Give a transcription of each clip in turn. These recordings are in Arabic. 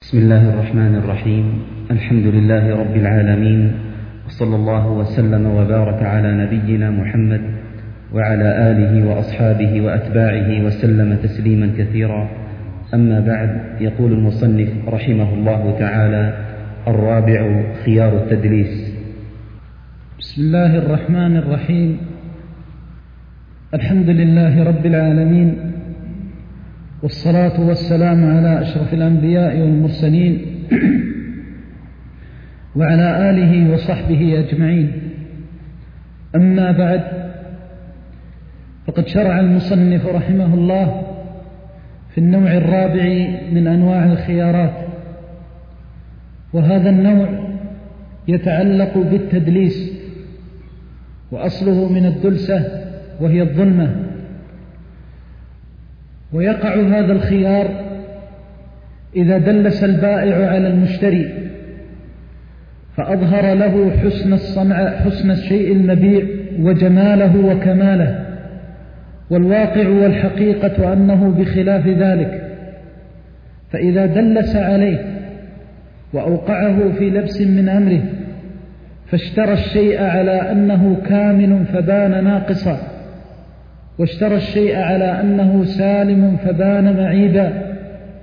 بسم الله الرحمن الرحيم. الحمد لله رب العالمين، وصلى الله وسلم وبارك على نبينا محمد وعلى آله وأصحابه وأتباعه وسلم تسليما كثيرا. أما بعد، يقول المصنف رحمه الله تعالى: الرابع خيار التدليس. بسم الله الرحمن الرحيم. الحمد لله رب العالمين، والصلاة والسلام على أشرف الأنبياء والمرسلين وعلى آله وصحبه أجمعين. أما بعد، فقد شرع المصنف رحمه الله في النوع الرابع من أنواع الخيارات، وهذا النوع يتعلق بالتدليس، وأصله من الدلسة وهي الظلمة. ويقع هذا الخيار إذا دلس البائع على المشتري فأظهر له حسن الشيء المبيع وجماله وكماله، والواقع والحقيقة أنه بخلاف ذلك. فإذا دلس عليه وأوقعه في لبس من أمره فاشترى الشيء على أنه كامل فبان ناقصا، واشترى الشيء على أنه سالم فبان معيبا،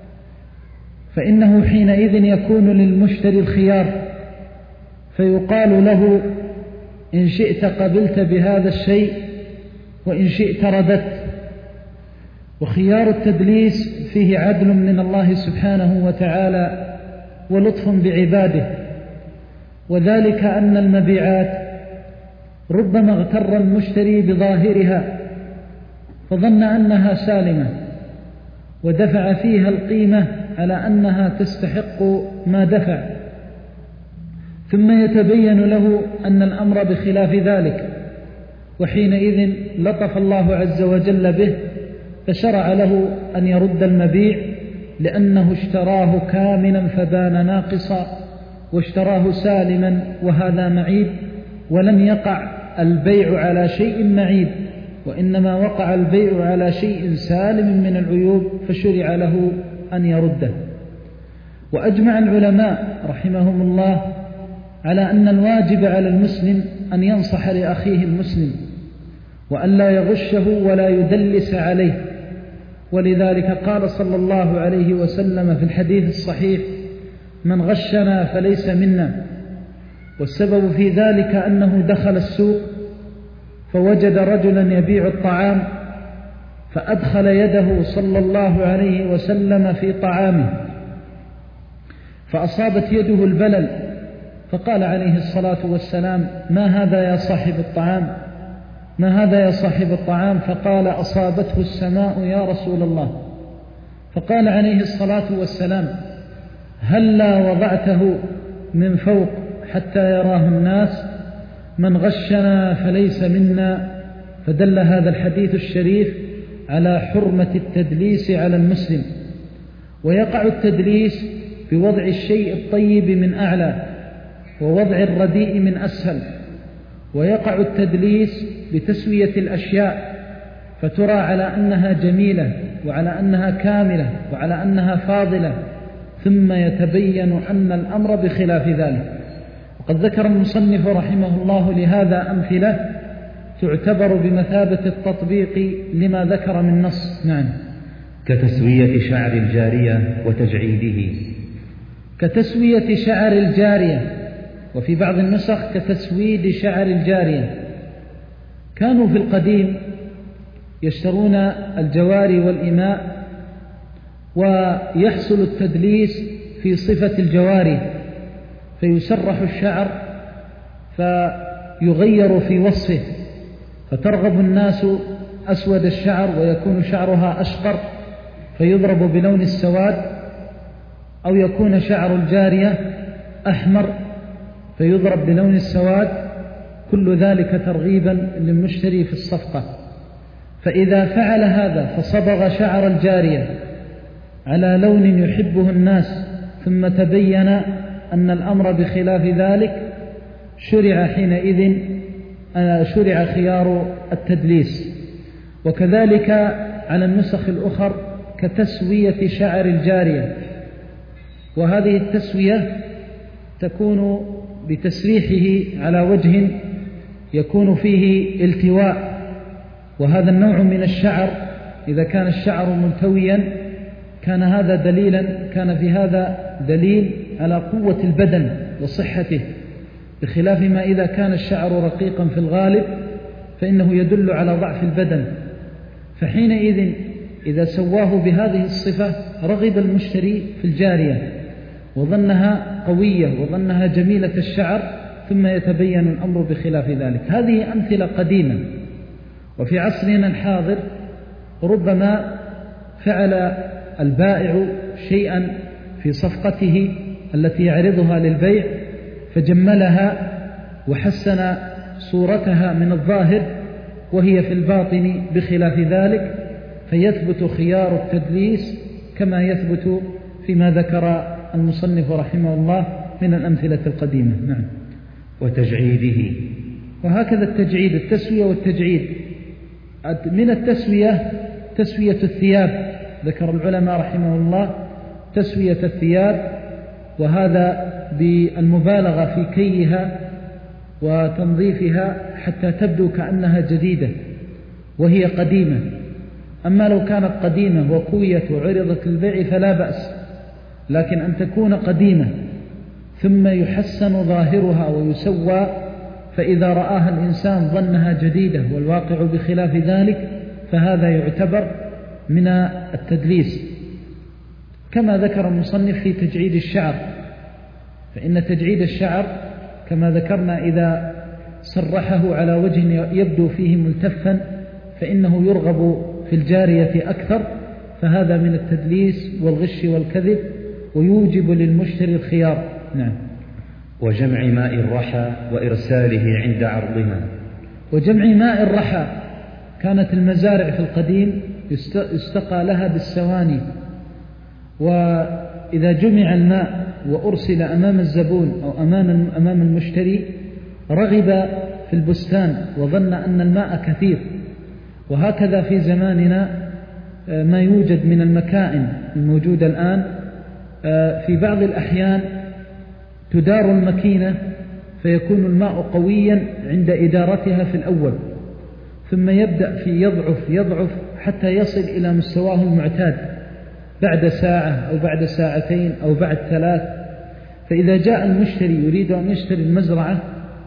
فإنه حينئذ يكون للمشتري الخيار، فيقال له: إن شئت قبلت بهذا الشيء، وإن شئت رددت. وخيار التدليس فيه عدل من الله سبحانه وتعالى ولطف بعباده، وذلك أن المبيعات ربما اغتر المشتري بظاهرها فظن أنها سالمة ودفع فيها القيمة على أنها تستحق ما دفع، ثم يتبين له أن الأمر بخلاف ذلك، وحينئذ لطف الله عز وجل به فشرع له أن يرد المبيع، لأنه اشتراه كاملا فبان ناقصا، واشتراه سالما وهذا معيب، ولم يقع البيع على شيء معيب، وإنما وقع البيع على شيء سالم من العيوب، فشرع له أن يرده. وأجمع العلماء رحمهم الله على أن الواجب على المسلم أن ينصح لأخيه المسلم، وأن لا يغشه ولا يدلس عليه، ولذلك قال صلى الله عليه وسلم في الحديث الصحيح: من غشنا فليس منا. والسبب في ذلك أنه دخل السوق فوجد رجلا يبيع الطعام، فأدخل يده صلى الله عليه وسلم في طعامه فأصابت يده البلل، فقال عليه الصلاة والسلام: ما هذا يا صاحب الطعام؟ ما هذا يا صاحب الطعام؟ فقال: أصابته السماء يا رسول الله. فقال عليه الصلاة والسلام: هلا وضعته من فوق حتى يراه الناس؟ من غشنا فليس منا. فدل هذا الحديث الشريف على حرمة التدليس على المسلم. ويقع التدليس بوضع الشيء الطيب من أعلى، ووضع الرديء من أسفل. ويقع التدليس بتسوية الأشياء، فترى على أنها جميلة، وعلى أنها كاملة، وعلى أنها فاضلة، ثم يتبين أن الأمر بخلاف ذلك. وقد ذكر المصنف رحمه الله لهذا أمثلة تعتبر بمثابة التطبيق لما ذكر من نص. نعم. كتسوية شعر الجارية وتجعيده. كتسوية شعر الجارية، وفي بعض النسخ كتسويد شعر الجارية. كانوا في القديم يشترون الجواري والإماء، ويحصل التدليس في صفة الجواري، فيسرح الشعر فيغير في وصفه، فترغب الناس أسود الشعر ويكون شعرها أشقر فيضرب بلون السواد، أو يكون شعر الجارية أحمر فيضرب بلون السواد، كل ذلك ترغيبا للمشتري في الصفقة. فإذا فعل هذا فصبغ شعر الجارية على لون يحبه الناس، ثم تبين أن الأمر بخلاف ذلك، شرع حينئذ خيار التدليس. وكذلك على النسخ الأخر كتسوية شعر الجارية، وهذه التسوية تكون بتسريحه على وجه يكون فيه التواء، وهذا النوع من الشعر إذا كان الشعر ملتويا كان في هذا دليل على قوة البدن وصحته، بخلاف ما إذا كان الشعر رقيقا في الغالب فإنه يدل على ضعف البدن. فحينئذ إذا سواه بهذه الصفة رغب المشتري في الجارية وظنها قوية وظنها جميلة الشعر، ثم يتبين الأمر بخلاف ذلك. هذه أمثلة قديمة. وفي عصرنا الحاضر ربما فعل البائع شيئا في صفقته التي يعرضها للبيع فجملها وحسن صورتها من الظاهر وهي في الباطن بخلاف ذلك، فيثبت خيار التدليس كما يثبت فيما ذكر المصنف رحمه الله من الأمثلة القديمة. نعم. وتجعيده، وهكذا التجعيد، التسوية والتجعيد. من التسوية تسوية الثياب، ذكر العلماء رحمه الله تسوية الثياب، وهذا بالمبالغة في كيها وتنظيفها حتى تبدو كأنها جديدة وهي قديمة. أما لو كانت قديمة وكويت وعرضت للبيع فلا بأس، لكن أن تكون قديمة ثم يحسن ظاهرها ويسوى، فإذا رآها الإنسان ظنها جديدة والواقع بخلاف ذلك، فهذا يعتبر من التدليس. كما ذكر المصنف في تجعيد الشعر، فإن تجعيد الشعر كما ذكرنا إذا صرحه على وجه يبدو فيه ملتفا فإنه يرغب في الجارية أكثر، فهذا من التدليس والغش والكذب ويوجب للمشتري الخيار. نعم. وجمع ماء الرحى وإرساله عند عرضها. وجمع ماء الرحى، كانت المزارع في القديم يستقى لها بالسواني، وإذا جمع الماء وأرسل أمام الزبون أو أمام المشتري رغب في البستان وظن أن الماء كثير. وهكذا في زماننا ما يوجد من المكائن الموجودة الآن، في بعض الأحيان تدار الماكينة فيكون الماء قويا عند إدارتها في الأول، ثم يبدأ في يضعف حتى يصل إلى مستواه المعتاد بعد ساعة أو بعد ساعتين أو بعد 3. فإذا جاء المشتري يريد أن يشتري المزرعة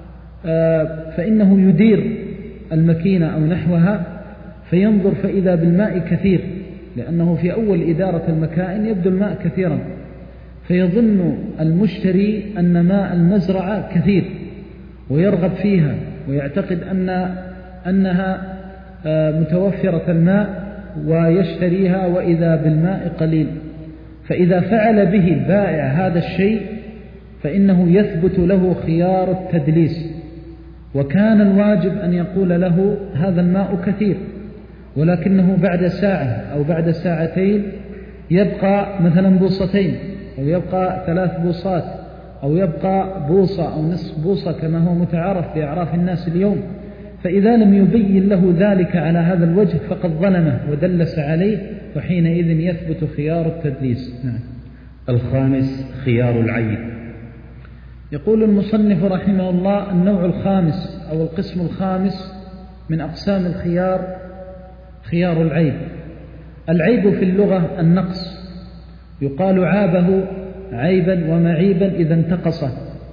فإنه يدير الماكينة أو نحوها فينظر فإذا بالماء كثير، لأنه في أول إدارة المكائن يبدو الماء كثيرا، فيظن المشتري أن ماء المزرعة كثير ويرغب فيها ويعتقد أنها متوفرة الماء ويشتريها، وإذا بالماء قليل. فإذا فعل به البائع هذا الشيء فإنه يثبت له خيار التدليس، وكان الواجب أن يقول له هذا الماء كثير، ولكنه بعد ساعة أو بعد ساعتين يبقى مثلا بوصتين أو يبقى 3 بوصات أو يبقى بوصة أو نصف بوصة كما هو متعارف بأعراف الناس اليوم. فإذا لم يبين له ذلك على هذا الوجه فقد ظلمه ودلس عليه، وحينئذ يثبت خيار التدليس. نعم. الخامس خيار العيب. يقول المصنف رحمه الله: النوع الخامس أو القسم الخامس من أقسام الخيار خيار العيب. العيب في اللغة النقص، يقال عابه عيبا ومعيبا إذا انتقص.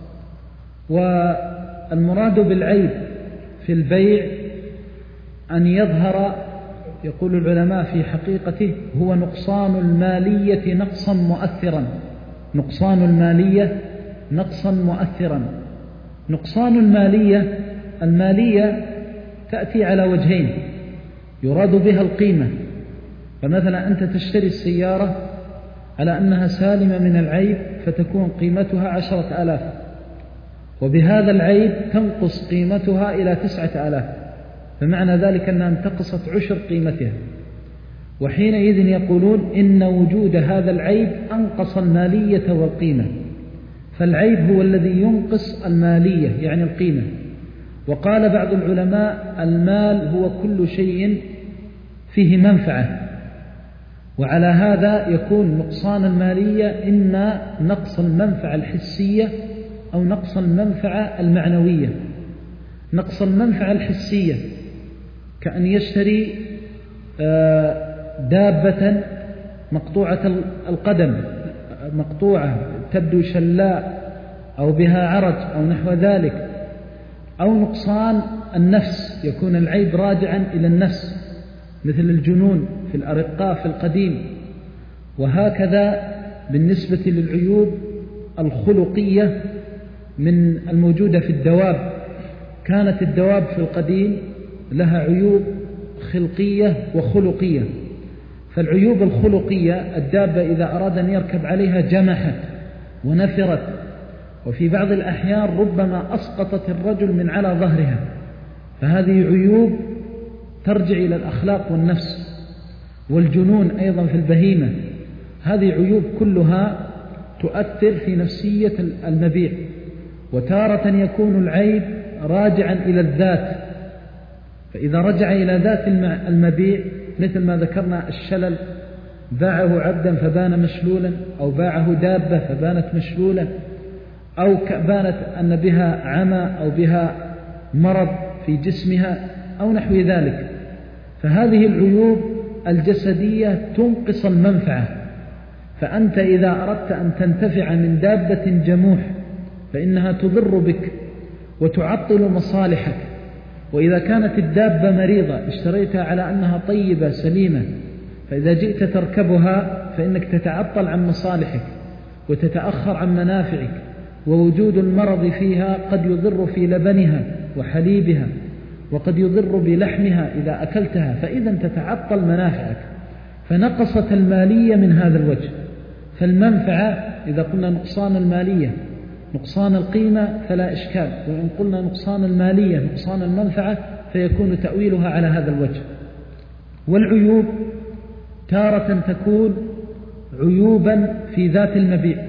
والمراد بالعيب في البيع أن يظهر، يقول العلماء في حقيقته، هو نقصان المالية نقصا مؤثرا. نقصان المالية نقصا مؤثرا. نقصان المالية تأتي على وجهين يراد بها القيمة. فمثلا أنت تشتري السيارة على أنها سالمة من العيب فتكون قيمتها 10,000، وبهذا العيب تنقص قيمتها إلى 9,000، فمعنى ذلك أنها انتقصت 10 قيمتها. وحينئذ يقولون إن وجود هذا العيب أنقص المالية والقيمة. فالعيب هو الذي ينقص المالية يعني القيمة. وقال بعض العلماء: المال هو كل شيء فيه منفعة، وعلى هذا يكون نقصان المالية إما نقص المنفعة الحسية أو نقص المنفعة المعنوية. نقص المنفعة الحسية كأن يشتري دابة مقطوعة القدم، مقطوعة تبدو شلاء أو بها عرج أو نحو ذلك، أو نقصان النفس، يكون العيب راجعا إلى النفس مثل الجنون في الأرقاء في القديم. وهكذا بالنسبة للعيوب الخلقية من الموجودة في الدواب، كانت الدواب في القديم لها عيوب خلقية وخلقية. فالعيوب الخلقية الدابة إذا أراد أن يركب عليها جمحت ونفرت، وفي بعض الأحيان ربما أسقطت الرجل من على ظهرها، فهذه عيوب ترجع إلى الأخلاق والنفس. والجنون أيضا في البهيمة، هذه عيوب كلها تؤثر في نفسية المبيع. وتارة يكون العيب راجعا إلى الذات، فإذا رجع إلى ذات المبيع مثل ما ذكرنا الشلل، باعه عبدا فبان مشلولا، أو باعه دابة فبانت مشلولة، أو بانت أن بها عمى أو بها مرض في جسمها أو نحو ذلك. فهذه العيوب الجسدية تنقص المنفعة. فأنت إذا أردت أن تنتفع من دابة جموح فإنها تضر بك وتعطل مصالحك. وإذا كانت الدابة مريضة اشتريتها على أنها طيبة سليمة، فإذا جئت تركبها فإنك تتعطل عن مصالحك وتتأخر عن منافعك. ووجود المرض فيها قد يضر في لبنها وحليبها، وقد يضر بلحمها إذا أكلتها، فإذا تتعطل منافعك. فنقصت المالية من هذا الوجه. فالمنفعة إذا قلنا نقصان المالية نقصان القيمة فلا إشكال، وإن قلنا نقصان المالية نقصان المنفعة فيكون تأويلها على هذا الوجه. والعيوب تارة تكون عيوبا في ذات المبيع،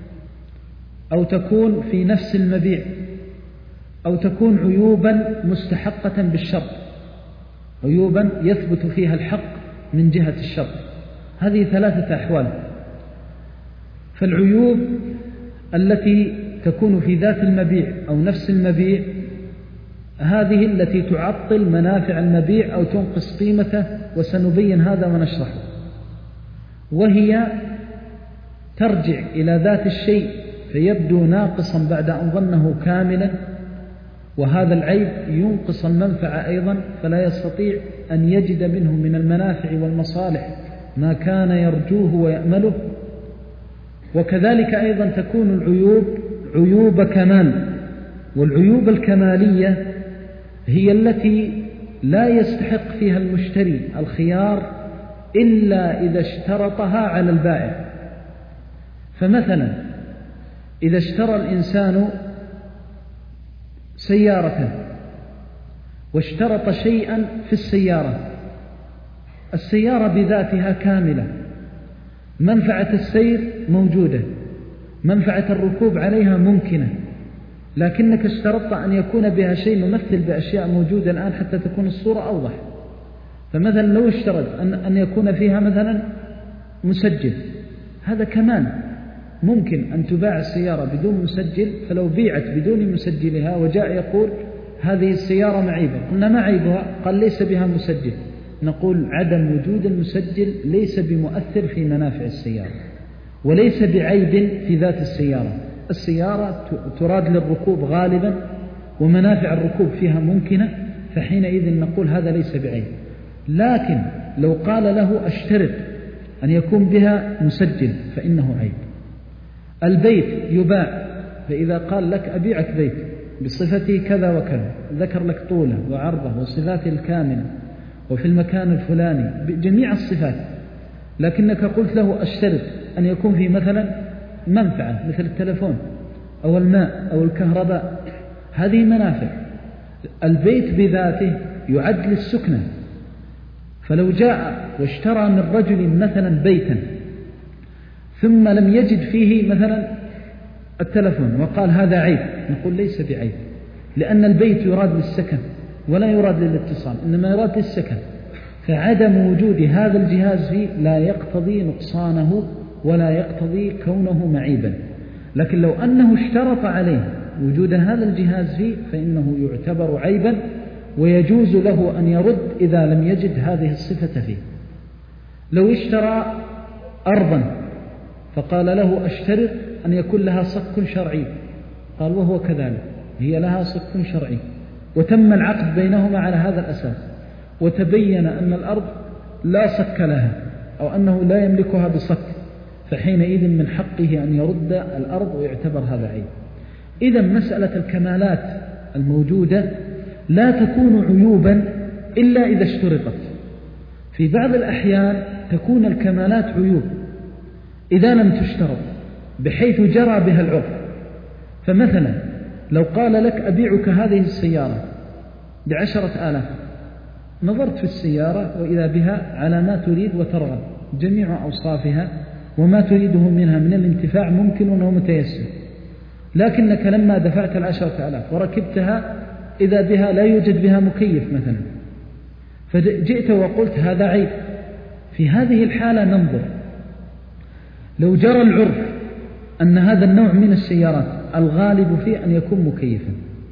أو تكون في نفس المبيع، أو تكون عيوبا مستحقة بالشرط، عيوبا يثبت فيها الحق من جهة الشرط. هذه ثلاثة أحوال. فالعيوب التي تكون في ذات المبيع أو نفس المبيع هذه التي تعطل منافع المبيع أو تنقص قيمته، وسنبين هذا ونشرحه. وهي ترجع إلى ذات الشيء فيبدو ناقصا بعد أن ظنه كاملا، وهذا العيب ينقص المنفعة أيضا، فلا يستطيع أن يجد منه من المنافع والمصالح ما كان يرجوه ويأمله. وكذلك أيضا تكون العيوب عيوب كمال. والعيوب الكمالية هي التي لا يستحق فيها المشتري الخيار إلا إذا اشترطها على البائع. فمثلا إذا اشترى الإنسان سيارة واشترط شيئا في السيارة بذاتها كاملة، منفعة السير موجودة، منفعة الركوب عليها ممكنة، لكنك اشترطت أن يكون بها شيء ممثل بأشياء موجودة الآن حتى تكون الصورة أوضح. فمثلا لو اشترط أن يكون فيها مثلا مسجل، هذا كمان ممكن أن تباع السيارة بدون مسجل. فلو بيعت بدون مسجلها وجاء يقول هذه السيارة معيبة، قلنا ما عيبها؟ قال ليس بها مسجل. نقول عدم وجود المسجل ليس بمؤثر في منافع السيارة، وليس بعيب في ذات السيارة. السيارة تراد للركوب غالبا، ومنافع الركوب فيها ممكنة، فحينئذ نقول هذا ليس بعيب. لكن لو قال له اشترط أن يكون بها مسجل فإنه عيب. البيت يباع، فإذا قال لك أبيعك بيت بصفته كذا وكذا، ذكر لك طوله وعرضه وصفاته الكاملة وفي المكان الفلاني بجميع الصفات، لكنك قلت له أشترط أن يكون في مثلا منفعة مثل التلفون أو الماء أو الكهرباء، هذه منافع. البيت بذاته يعد للسكنة، فلو جاء واشترى من رجل مثلا بيتا ثم لم يجد فيه مثلا التلفون وقال هذا عيب، نقول ليس بعيب، لأن البيت يراد للسكن ولا يراد للاتصال، إنما يراد للسكن. فعدم وجود هذا الجهاز فيه لا يقتضي نقصانه ولا يقتضي كونه معيبا. لكن لو أنه اشترط عليه وجود هذا الجهاز فيه فإنه يعتبر عيبا، ويجوز له أن يرد إذا لم يجد هذه الصفة فيه. لو اشترى أرضا فقال له أشترط أن يكون لها صك شرعي، قال وهو كذلك، هي لها صك شرعي، وتم العقد بينهما على هذا الأساس، وتبين أن الأرض لا صك لها أو أنه لا يملكها بصك، فحينئذ من حقه أن يرد الأرض ويعتبر هذا عيب. إذا مسألة الكمالات الموجودة لا تكون عيوبا إلا إذا اشترطت. في بعض الأحيان تكون الكمالات عيوب إذا لم تشترط بحيث جرى بها العرف. فمثلا لو قال لك أبيعك هذه السيارة ب10,000، نظرت في السيارة وإذا بها على ما تريد وترغب، جميع أوصافها وما تريده منها من الانتفاع ممكن ومتيسر، لكنك لما دفعت 10,000 وركبتها إذا بها لا يوجد بها مكيف مثلا، فجئت وقلت هذا عيب. في هذه الحالة ننظر، لو جرى العرف أن هذا النوع من السيارات الغالب فيه أن يكون مكيفا،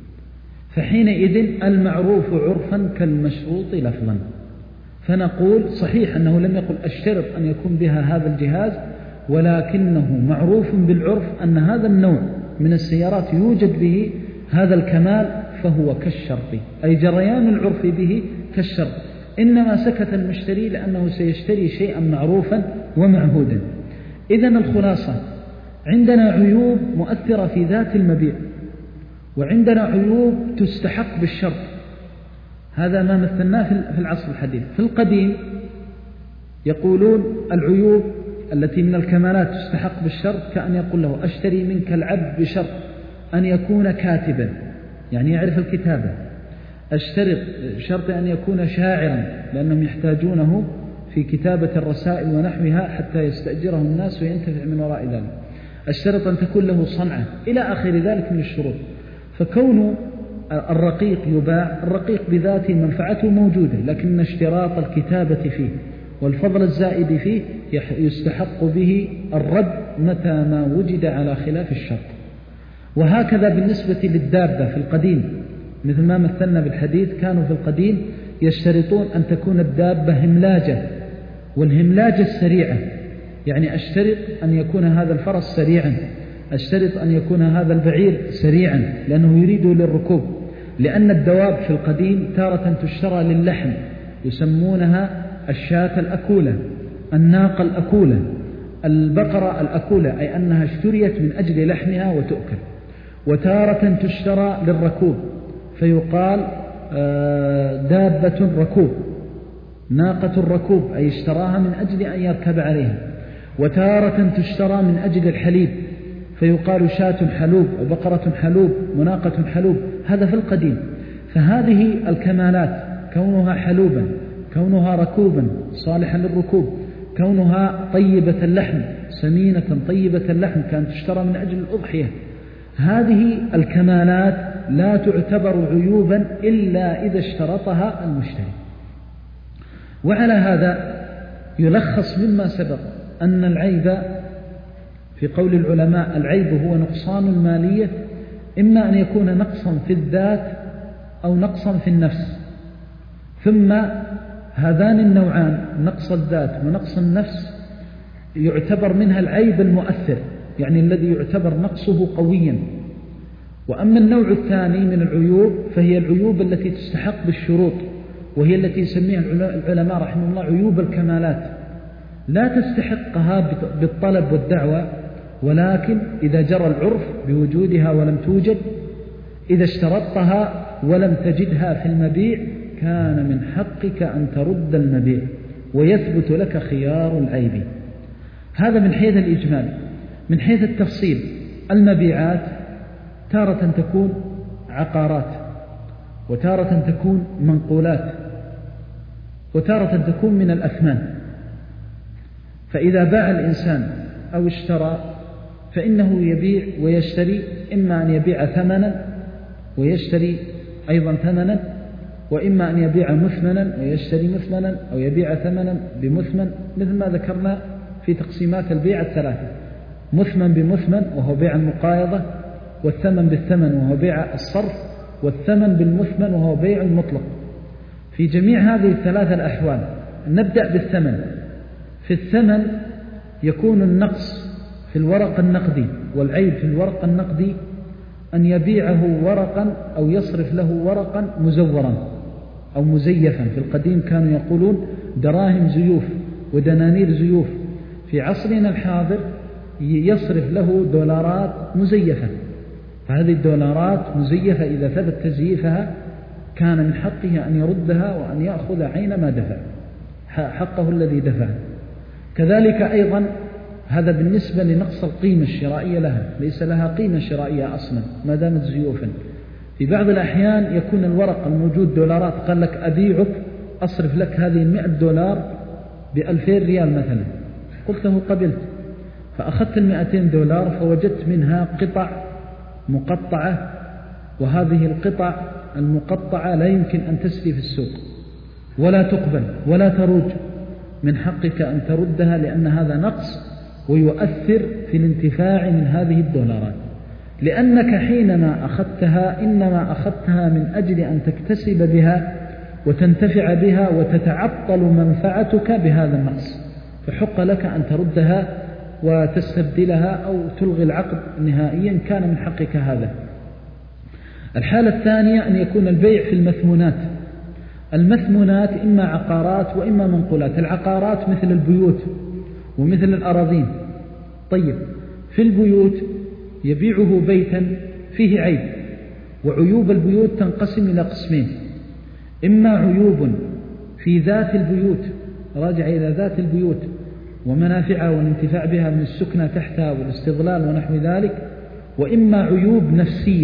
فحينئذ المعروف عرفا كالمشروط لفظا، فنقول صحيح أنه لم يقل أشترط أن يكون بها هذا الجهاز، ولكنه معروف بالعرف أن هذا النوع من السيارات يوجد به هذا الكمال، فهو كالشرط، أي جريان العرف به كالشرط، إنما سكت المشتري لأنه سيشتري شيئا معروفا ومعهودا. إذن الخلاصة، عندنا عيوب مؤثرة في ذات المبيع، وعندنا عيوب تستحق بالشرط. هذا ما مثلناه في العصر الحديث. في القديم يقولون العيوب التي من الكمالات تستحق بالشرط كأن يقول له أشتري منك العبد بشرط أن يكون كاتبا، يعني يعرف الكتابة، أشترط شرط أن يكون شاعرا لأنهم يحتاجونه في كتابة الرسائل ونحوها حتى يستأجره الناس وينتفع من وراء ذلك، أشترط أن تكون له صنعة إلى آخر ذلك من الشروط. فكون الرقيق يباع، الرقيق بذاته منفعته موجودة، لكن اشتراط الكتابة فيه والفضل الزائد فيه يستحق به الرد متى ما وجد على خلاف الشرط. وهكذا بالنسبة للدابة في القديم، مثل ما مثلنا بالحديث، كانوا في القديم يشترطون أن تكون الدابة هملاجة، والهملاجة السريعة، يعني أشترط أن يكون هذا الفرس سريعا، أشترط أن يكون هذا البعير سريعا لأنه يريد للركوب. لأن الدواب في القديم تارة تشترى للحم، يسمونها الشاة الأكولة، الناقة الأكولة، البقرة الأكولة، أي أنها اشتريت من أجل لحمها وتؤكل. وتارة تشترى للركوب فيقال دابة ركوب، ناقة الركوب، أي اشتراها من أجل أن يركب عليها. وتارة تشترى من أجل الحليب فيقال شاة حلوب وبقرة حلوب وناقة حلوب، هذا في القديم. فهذه الكمالات، كونها حلوبا، كونها ركوبا صالحا للركوب، كونها طيبة اللحم سمينة طيبة اللحم، كانت تشترى من أجل الأضحية، هذه الكمالات لا تعتبر عيوبا إلا إذا اشترطها المشتري. وعلى هذا يلخص مما سبق أن العيب في قول العلماء العيب هو نقصان المالية، إما أن يكون نقصا في الذات أو نقصا في النفس، ثم هذان النوعان نقص الذات ونقص النفس يعتبر منها العيب المؤثر، يعني الذي يعتبر نقصه قويا. وأما النوع الثاني من العيوب فهي العيوب التي تستحق بالشروط، وهي التي يسميها العلماء رحمه الله عيوب الكمالات، لا تستحقها بالطلب والدعوة، ولكن إذا جرى العرف بوجودها ولم توجد، إذا اشترطتها ولم تجدها في المبيع، كان من حقك أن ترد المبيع ويثبت لك خيار العيب. هذا من حيث الإجمال. من حيث التفصيل، المبيعات تارة تكون عقارات، وتارة تكون منقولات، وتارة تكون من الأثمان. فإذا باع الإنسان أو اشترى فإنه يبيع ويشتري، إما أن يبيع ثمنا ويشتري أيضا ثمنا، وإما أن يبيع مثمنا ويشتري مثمنا أو يبيع ثمنا بمثمن، مثل ما ذكرنا في تقسيمات البيع الثلاثة: مثمن بمثمن وهو بيع المقايضة، والثمن بالثمن وهو بيع الصرف، والثمن بالمثمن وهو بيع المطلق. في جميع هذه الثلاثة الأحوال نبدأ بالثمن. في الثمن يكون النقص في الورق النقدي والعيب في الورق النقدي أن يبيعه ورقا أو يصرف له ورقا مزورا أو مزيفا. في القديم كانوا يقولون دراهم زيوف ودنانير زيوف. في عصرنا الحاضر يصرف له دولارات مزيفة، فهذه الدولارات مزيفة إذا ثبت تزييفها كان من حقه أن يردها وأن يأخذ عين ما دفع، حقه الذي دفع. كذلك أيضا هذا بالنسبة لنقص القيمة الشرائية لها، ليس لها قيمة شرائية أصلا ما دامت زيوفا. في بعض الأحيان يكون الورق الموجود دولارات، قال لك أبيعك أصرف لك هذه 100 دولار ب2000 ريال مثلا، قلت له قبلت، فأخذت 200 دولار فوجدت منها قطع مقطعة، وهذه القطع المقطعة لا يمكن أن تسري في السوق ولا تقبل ولا تروج، من حقك أن تردها لأن هذا نقص ويؤثر في الانتفاع من هذه الدولارات، لأنك حينما أخذتها إنما أخذتها من أجل أن تكتسب بها وتنتفع بها وتتعطل منفعتك بهذا النقص، فحق لك أن تردها وتستبدلها أو تلغي العقد نهائيا، كان من حقك هذا. الحالة الثانية أن يكون البيع في المثمونات. المثمونات إما عقارات وإما منقولات. العقارات مثل البيوت ومثل الأراضين. طيب، في البيوت يبيعه بيتا فيه عيب، وعيوب البيوت تنقسم إلى قسمين: إما عيوب في ذات البيوت راجع إلى ذات البيوت ومنافعها والانتفاع بها من السكنة تحتها والاستظلال ونحو ذلك، وإما عيوب نفسية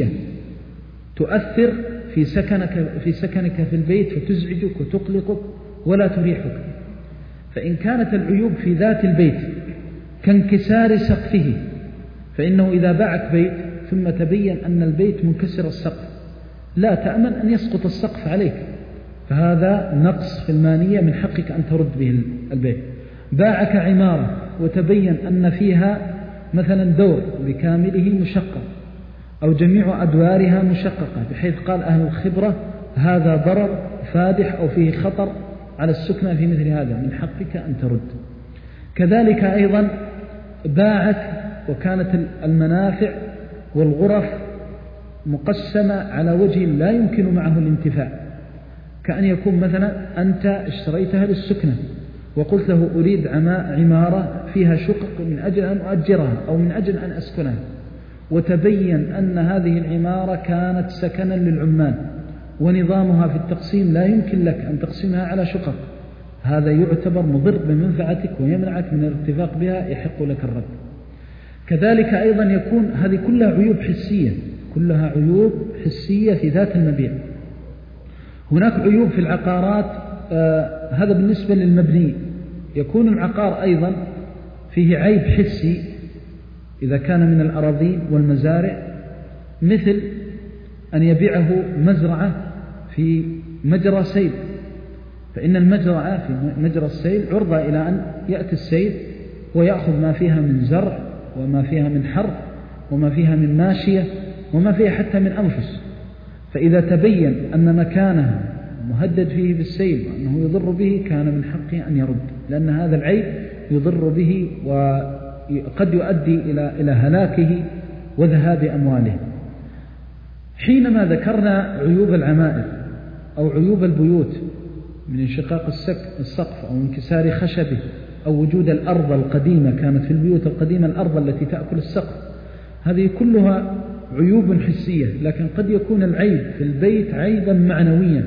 تؤثر في سكنك في البيت فتزعجك وتقلقك ولا تريحك. فإن كانت العيوب في ذات البيت كانكسار سقفه، فإنه إذا باعك بيت ثم تبين أن البيت منكسر السقف لا تأمن أن يسقط السقف عليك، فهذا نقص في المانية من حقك أن ترد به البيت. باعك عمارة وتبين أن فيها مثلا دور بكامله مشقق أو جميع أدوارها مشققة، بحيث قال أهل الخبرة هذا ضرر فادح أو فيه خطر على السكنة في مثل هذا، من حقك أن ترد. كذلك أيضا باعك وكانت المنافع والغرف مقسمة على وجه لا يمكن معه الانتفاع، كأن يكون مثلا أنت اشتريتها للسكنة وقلت له أريد عمارة فيها شقق من أجل أن أؤجرها أو من أجل أن أسكنها، وتبين أن هذه العمارة كانت سكنا للعمال ونظامها في التقسيم لا يمكن لك أن تقسمها على شقق، هذا يعتبر مضر بمنفعتك ويمنعك من الاتفاق بها، يحق لك الرد. كذلك أيضا يكون هذه كلها عيوب حسية، كلها عيوب حسية في ذات المبيع. هناك عيوب في العقارات، هذا بالنسبة للمبني. يكون العقار أيضا فيه عيب حسي إذا كان من الأراضين والمزارع، مثل أن يبيعه مزرعة في مجرى سيل، فإن المزرعة في مجرى السيل عرضة إلى أن يأتي السيل ويأخذ ما فيها من زرع وما فيها من حرث وما فيها من ماشية وما فيها حتى من أنفس، فإذا تبين أن مكانها مهدد فيه بالسيل وأنه يضر به كان من حقه أن يرد، لأن هذا العيب يضر به وقد يؤدي إلى هلاكه وذهاب أمواله. حينما ذكرنا عيوب العمائر أو عيوب البيوت من انشقاق السقف أو انكسار خشبه أو وجود الأرض القديمة، كانت في البيوت القديمة الأرض التي تأكل السقف، هذه كلها عيوب حسية، لكن قد يكون العيب في البيت عيبا معنويا،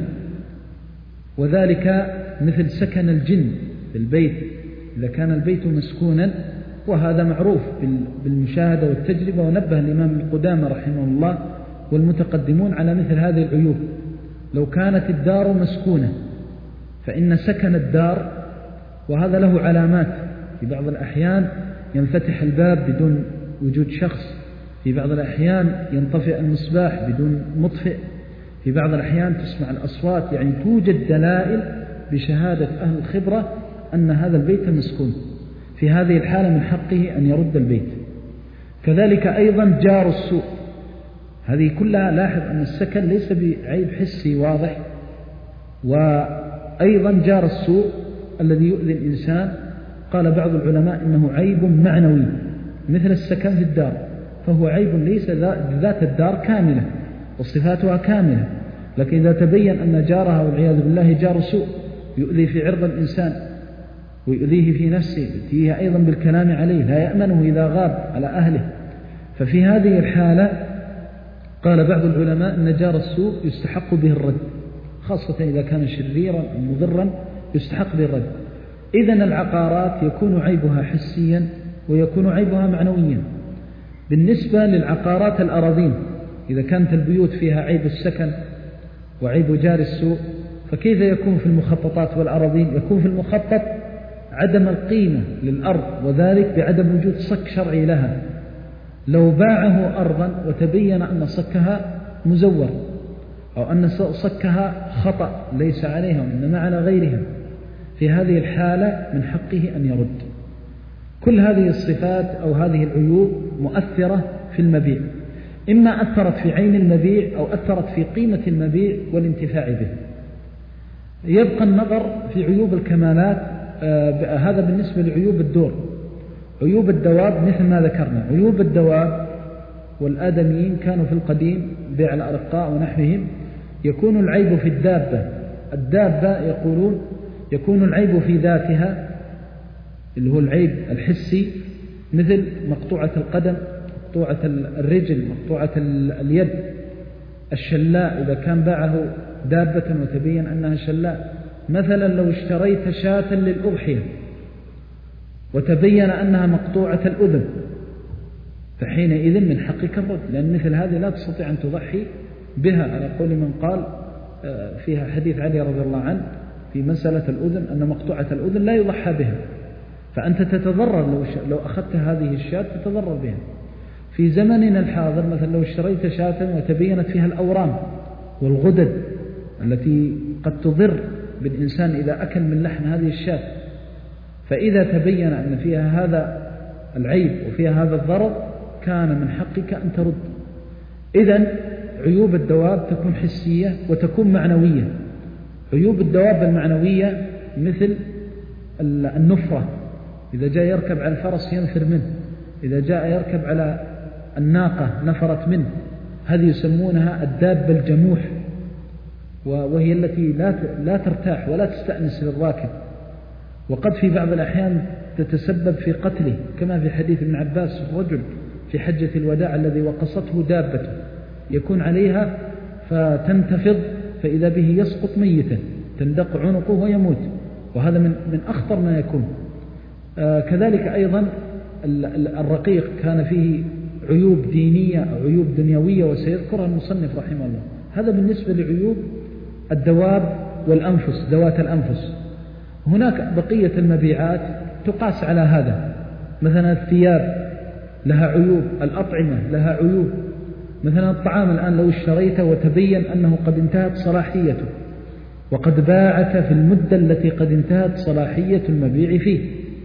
وذلك مثل سكن الجن في البيت إذا كان البيت مسكونا، وهذا معروف بالمشاهدة والتجربة، ونبه الإمام القدامى رحمه الله والمتقدمون على مثل هذه العيوب. لو كانت الدار مسكونة فإن سكن الدار، وهذا له علامات، في بعض الأحيان ينفتح الباب بدون وجود شخص، في بعض الأحيان ينطفئ المصباح بدون مطفئ، في بعض الأحيان تسمع الأصوات، يعني توجد دلائل بشهادة أهل الخبرة أن هذا البيت مسكون. في هذه الحالة من حقه أن يرد البيت. كذلك أيضا جار السوء، هذه كلها لاحظ أن السكن ليس بعيب حسي واضح. وأيضا جار السوء الذي يؤذي الإنسان، قال بعض العلماء إنه عيب معنوي مثل السكن في الدار، فهو عيب ليس ذات الدار كاملة وصفاتها كاملة، لكن إذا تبين أن جارها والعياذ بالله جار سوء يؤذي في عرض الإنسان ويؤذيه في نفسه، يؤذيه أيضا بالكلام عليه، لا يأمنه إذا غاب على أهله، ففي هذه الحالة قال بعض العلماء أن جار السوء يستحق به الرد، خاصة إذا كان شريرا أو مضرا يستحق به الرد. إذن العقارات يكون عيبها حسيا ويكون عيبها معنويا. بالنسبة للعقارات الأراضين، إذا كانت البيوت فيها عيب السكن وعيب جار السوء، فكيف يكون في المخططات والأراضين؟ يكون في المخطط عدم القيمة للأرض، وذلك بعدم وجود صك شرعي لها. لو باعه أرضا وتبين أن صكها مزور أو أن صكها خطأ ليس عليها وإنما على غيرها، في هذه الحالة من حقه أن يرد. كل هذه الصفات أو هذه العيوب مؤثرة في المبيع، إما أثرت في عين المبيع أو أثرت في قيمة المبيع والانتفاع به. يبقى النظر في عيوب الكمالات، هذا بالنسبة لعيوب الدور. عيوب الدواب مثل ما ذكرنا، عيوب الدواب والآدميين كانوا في القديم بيع الأرقاء ونحوهم يكون العيب في الدابة يقولون يكون العيب في ذاتها اللي هو العيب الحسي، مثل مقطوعة القدم، مقطوعة الرجل، مقطوعة اليد. الشلاء إذا كان باعه دابة وتبين أنها شلاء، مثلا لو اشتريت شاة للأضحية وتبين أنها مقطوعة الأذن، فحينئذ من حقك الرد، لأن مثل هذه لا تستطيع أن تضحي بها، على قول من قال فيها حديث علي رضي الله عنه في مسألة الأذن أن مقطوعة الأذن لا يضحى بها، فأنت تتضرر لو أخذت هذه الشاة تتضرر بها. في زمننا الحاضر مثلا لو اشتريت شاة وتبينت فيها الأورام والغدد التي قد تضر بالإنسان إذا أكل من لحم هذه الشاة، فإذا تبين أن فيها هذا العيب وفيها هذا الضرر كان من حقك أن ترد. إذن عيوب الدواب تكون حسية وتكون معنوية. عيوب الدواب المعنوية مثل النفرة، إذا جاء يركب على الفرس ينفر منه، إذا جاء يركب على الناقة نفرت منه، هذه يسمونها الدابة الجموح، وهي التي لا ترتاح ولا تستأنس للراكب، وقد في بعض الأحيان تتسبب في قتله، كما في حديث ابن عباس الرجل في حجة الوداع الذي وقصته دابته يكون عليها فتنتفض فإذا به يسقط ميتا تندق عنقه ويموت، وهذا من أخطر ما يكون. كذلك أيضا الرقيق كان فيه عيوب دينية أو عيوب دنيوية وسيذكرها المصنف رحمه الله. هذا بالنسبة لعيوب الدواب والأنفس، ذوات الأنفس. هناك بقية المبيعات تقاس على هذا، مثلا الثياب لها عيوب، الأطعمة لها عيوب، مثلا الطعام الآن لو اشتريته وتبين أنه قد انتهت صلاحيته وقد باعك في المدة التي قد انتهت صلاحية المبيع فيه،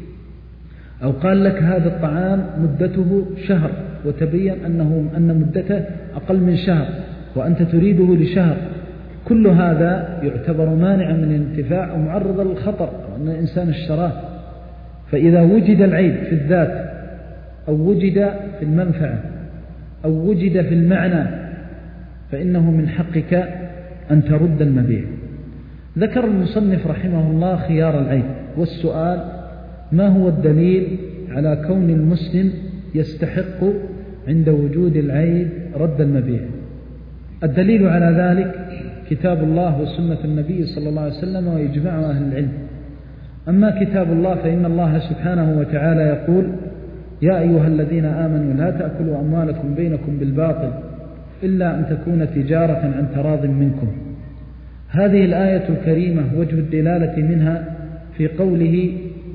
أو قال لك هذا الطعام مدته شهر وتبين أن مدته أقل من شهر وأنت تريده لشهر، كل هذا يعتبر مانعا من الانتفاع أو معرضا للخطر أن الإنسان اشتراه. فإذا وجد العيب في الذات أو وجد في المنفعة أو وجد في المعنى فإنه من حقك أن ترد المبيع. ذكر المصنف رحمه الله خيار العيب، والسؤال ما هو الدليل على كون المسلم يستحق عند وجود العيب رد المبيع؟ الدليل على ذلك كتاب الله وسنة النبي صلى الله عليه وسلم وإجماع أهل العلم. أما كتاب الله فإن الله سبحانه وتعالى يقول يا أيها الذين آمنوا لا تأكلوا أموالكم بينكم بالباطل إلا أن تكون تجارة عن تراض منكم. هذه الآية الكريمة وجه الدلالة منها في قوله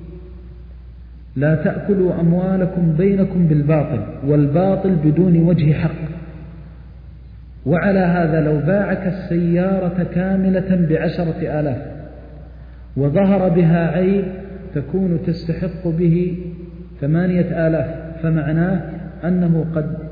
لا تأكلوا أموالكم بينكم بالباطل، والباطل بدون وجه حق. وعلى هذا لو باعك السيارة كاملة ب10,000 وظهر بها عيب تكون تستحق به 8,000، فمعناه أنه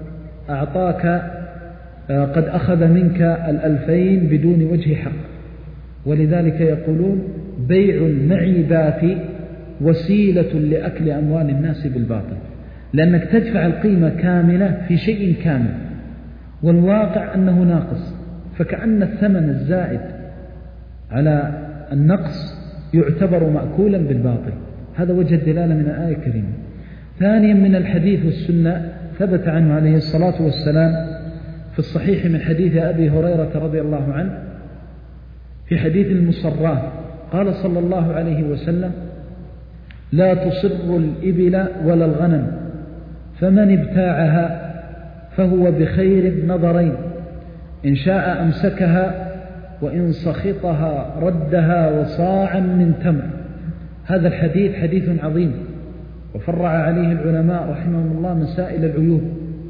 قد أخذ منك 2,000 بدون وجه حق. ولذلك يقولون بيع المعيبات وسيلة لأكل أموال الناس بالباطل، لأنك تدفع القيمة كاملة في شيء كامل والواقع أنه ناقص، فكأن الثمن الزائد على النقص يعتبر مأكولا بالباطل. هذا وجه الدلالة من الآية الكريمة. ثانيا من الحديث والسنة ثبت عنه عليه الصلاة والسلام في الصحيح من حديث أبي هريرة رضي الله عنه في حديث المصراه قال صلى الله عليه وسلم: لا تصر الإبل ولا الغنم، فمن ابتاعها فهو بخير النظرين، إن شاء أمسكها وإن سخطها ردها وصاعا من تمر. هذا الحديث حديث عظيم، وفرع عليه العلماء رحمهم الله مسائل العيوب،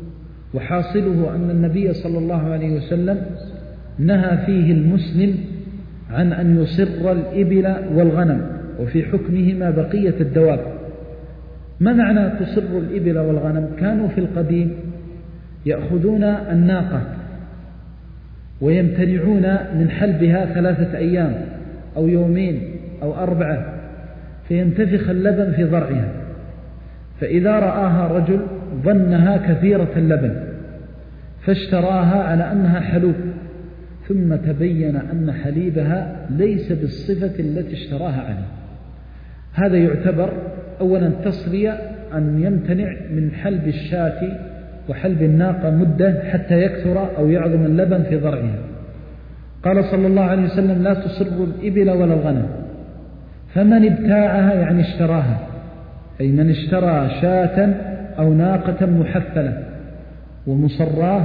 وحاصله أن النبي صلى الله عليه وسلم نهى فيه المسلم عن أن يصر الإبل والغنم، وفي حكمهما بقية الدواب. ما معنى تصر الإبل والغنم؟ كانوا في القديم يأخذون الناقة ويمتنعون من حلبها 3 أيام أو يومين أو 4، فينتفخ اللبن في ضرعها، فإذا رآها رجل ظنها كثيرة اللبن فاشتراها على أنها حلوب، ثم تبين أن حليبها ليس بالصفة التي اشتراها عليه. هذا يعتبر أولا تصرية أن يمتنع من حلب الشاة وحلب الناقة مدة حتى يكثر أو يعظم اللبن في ضرعها. قال صلى الله عليه وسلم: لا تصر الإبل ولا الغنم، فمن ابتاعها يعني اشتراها، أي من اشترى شاة أو ناقة محفلة ومصراه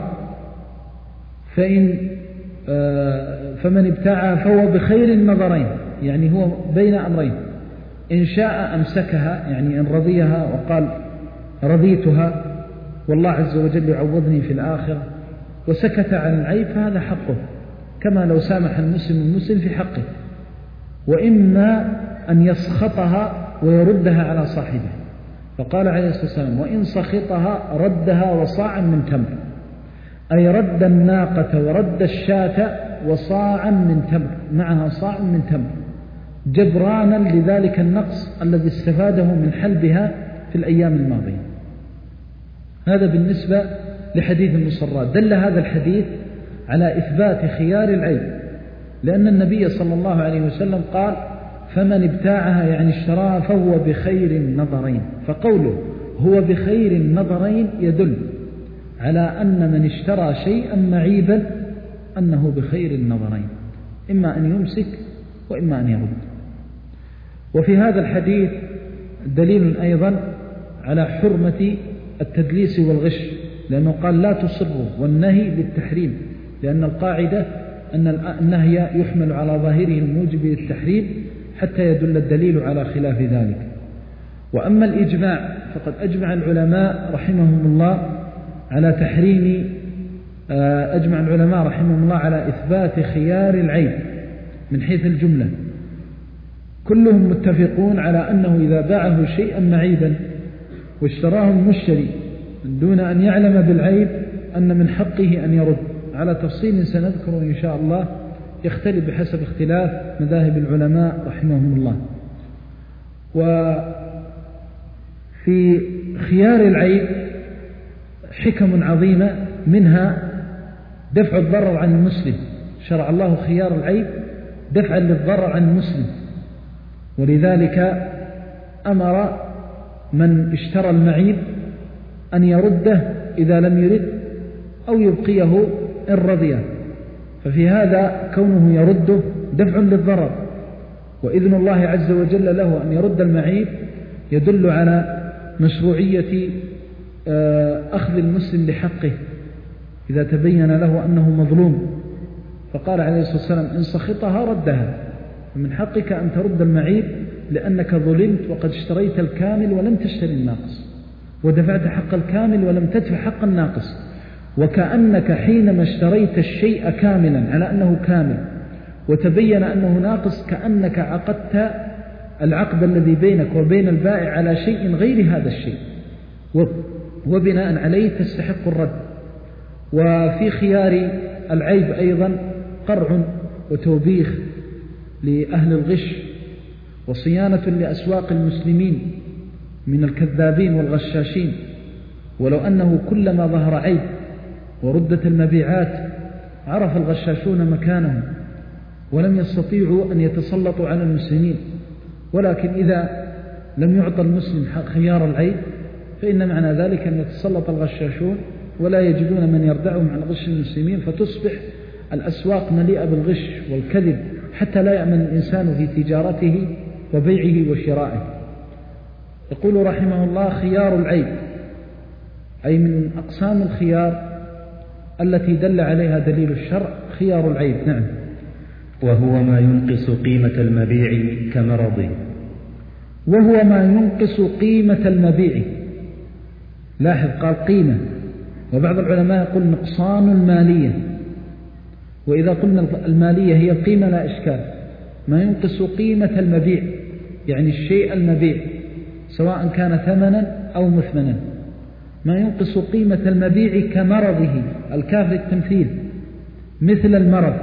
فمن ابتاعها فهو بخير النظرين، يعني هو بين أمرين: إن شاء أمسكها يعني إن رضيها وقال رضيتها والله عز وجل يعوضني في الآخرة، وسكت عن العيب فهذا حقه، كما لو سامح المسلم في حقه. وإما أن يسخطها ويردها على صاحبه، فقال عليه الصلاة والسلام: وإن سخطها ردها وصاعا من تمر، أي رد الناقة ورد الشاة وصاعا من تمر، معها صاع من تمر، جبرانا لذلك النقص الذي استفاده من حلبها في الأيام الماضية. هذا بالنسبة لحديث المصرات. دل هذا الحديث على إثبات خيار العيب، لأن النبي صلى الله عليه وسلم قال: فمن ابتاعها يعني اشتراها فهو بخير النظرين. فقوله هو بخير النظرين يدل على أن من اشترى شيئا معيبا أنه بخير النظرين، إما أن يمسك وإما أن يرد. وفي هذا الحديث دليل أيضا على حرمة التدليس والغش، لأنه قال لا تصروا، والنهي للتحريم، لأن القاعدة أن النهي يحمل على ظاهره الموجب للتحريم حتى يدل الدليل على خلاف ذلك. وأما الإجماع فقد أجمع العلماء رحمهم الله على على إثبات خيار العيب من حيث الجملة. كلهم متفقون على أنه إذا باعه شيئا معيبا واشتراه المشتري دون أن يعلم بالعيب أن من حقه أن يرد، على تفصيل سنذكره إن شاء الله يختلف بحسب اختلاف مذاهب العلماء رحمهم الله. وفي خيار العيب حكم عظيمة، منها دفع الضرر عن المسلم. شرع الله خيار العيب دفعا للضرر عن المسلم، ولذلك أمر من اشترى المعيب أن يرده إذا لم يرد أو يبقيه إن رضيه، ففي هذا كونه يرده دفع للضرر، وإذن الله عز وجل له أن يرد المعيب يدل على مشروعية أخذ المسلم لحقه إذا تبين له أنه مظلوم. فقال عليه الصلاة والسلام: إن سخطها ردها، فمن حقك أن ترد المعيب لأنك ظلمت وقد اشتريت الكامل ولم تشتري الناقص، ودفعت حق الكامل ولم تدفع حق الناقص. وكأنك حينما اشتريت الشيء كاملا على أنه كامل وتبين أنه ناقص كأنك عقدت العقد الذي بينك وبين البائع على شيء غير هذا الشيء، وبناء عليه تستحق الرد. وفي خيار العيب أيضا قرع وتوبيخ لأهل الغش وصيانة لأسواق المسلمين من الكذابين والغشاشين. ولو أنه كلما ظهر عيب وردت المبيعات عرف الغشاشون مكانهم ولم يستطيعوا أن يتسلطوا على المسلمين، ولكن إذا لم يعطى المسلم خيار العيب فإن معنى ذلك أن يتسلط الغشاشون ولا يجدون من يردعهم عن غش المسلمين، فتصبح الأسواق مليئة بالغش والكذب حتى لا يأمن الإنسان في تجارته وبيعه وشرائه. يقول رحمه الله: خيار العيب، أي من أقسام الخيار التي دل عليها دليل الشرع خيار العيب. نعم. وهو ما ينقص قيمة المبيع كمرضه. وهو ما ينقص قيمة المبيع، لاحظ قال قيمة، وبعض العلماء يقول نقصان المالية، وإذا قلنا المالية هي القيمة لا إشكال. ما ينقص قيمة المبيع يعني الشيء المبيع سواء كان ثمنا أو مثمنا. ما ينقص قيمة المبيع كمرضه، الكاف للتمثيل، مثل المرض.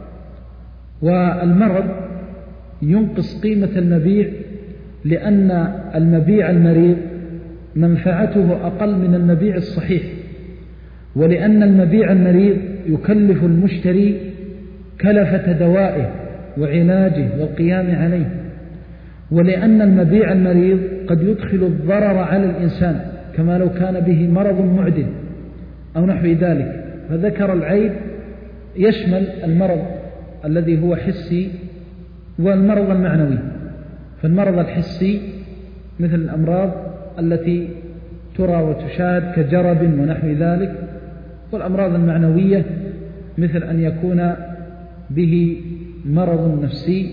والمرض ينقص قيمة المبيع لأن المبيع المريض منفعته أقل من المبيع الصحيح، ولأن المبيع المريض يكلف المشتري كلفة دوائه وعلاجه والقيام عليه، ولأن المبيع المريض قد يدخل الضرر على الإنسان كما لو كان به مرض معدن أو نحو ذلك. فذكر العيب يشمل المرض الذي هو حسي والمرض المعنوي. فالمرض الحسي مثل الأمراض التي ترى وتشاهد كجرب ونحو ذلك، والأمراض المعنوية مثل أن يكون به مرض نفسي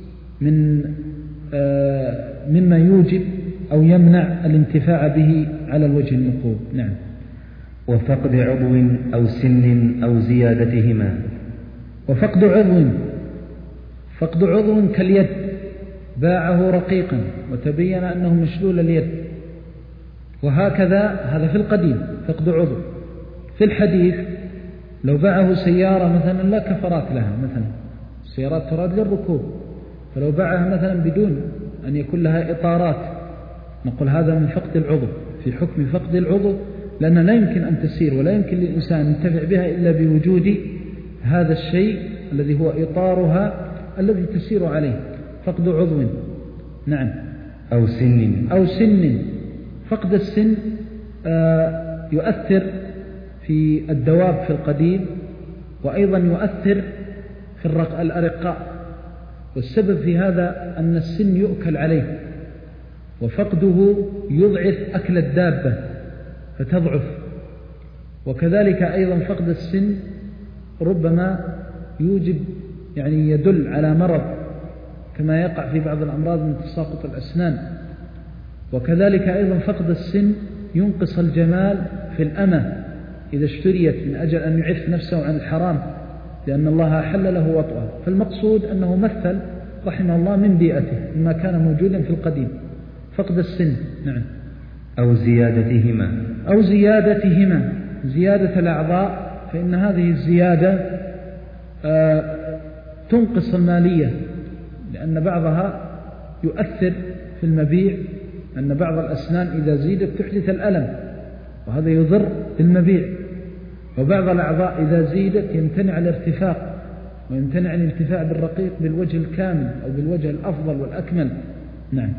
مما يوجب أو يمنع الانتفاع به على الوجه المطلوب. نعم. وفقد عضو أو سن أو زيادتهما. وفقد عضو كاليد، باعه رقيقا وتبين أنه مشلول اليد، وهكذا هذا في القديم فقد عضو. في الحديث لو باعه سيارة مثلا لا كفرات لها، مثلا السيارات تراد للركوب، فلو باعها مثلا بدون أن يكون لها إطارات نقول هذا من فقد العضو، في حكم فقد العضو، لأن لا يمكن أن تسير ولا يمكن للإنسان أن ينتفع بها إلا بوجود هذا الشيء الذي هو إطارها الذي تسير عليه. فقد عضو. نعم. أو سن. فقد السن يؤثر في الدواب في القديم، وأيضا يؤثر في الأرقاء، والسبب في هذا أن السن يؤكل عليه، وفقده يضعف أكل الدابة فتضعف. وكذلك أيضا فقد السن ربما يوجب يعني يدل على مرض كما يقع في بعض الأمراض من تساقط الأسنان. وكذلك أيضا فقد السن ينقص الجمال في الأمة إذا اشتريت من أجل أن يعف نفسه عن الحرام، لأن الله أحل له وطئها. فالمقصود أنه مثل رحمه الله من بيئته مما كان موجودا في القديم. فقد السن. نعم. أو زيادتهما، زيادة الأعضاء، فإن هذه الزيادة تنقص المالية، لأن بعضها يؤثر في المبيع، أن بعض الأسنان إذا زيدت تحدث الألم وهذا يضر بالمبيع، وبعض الأعضاء إذا زيدت يمتنع الارتفاق ويمتنع الانتفاع بالرقيق بالوجه الكامل أو بالوجه الأفضل والأكمل. نعم.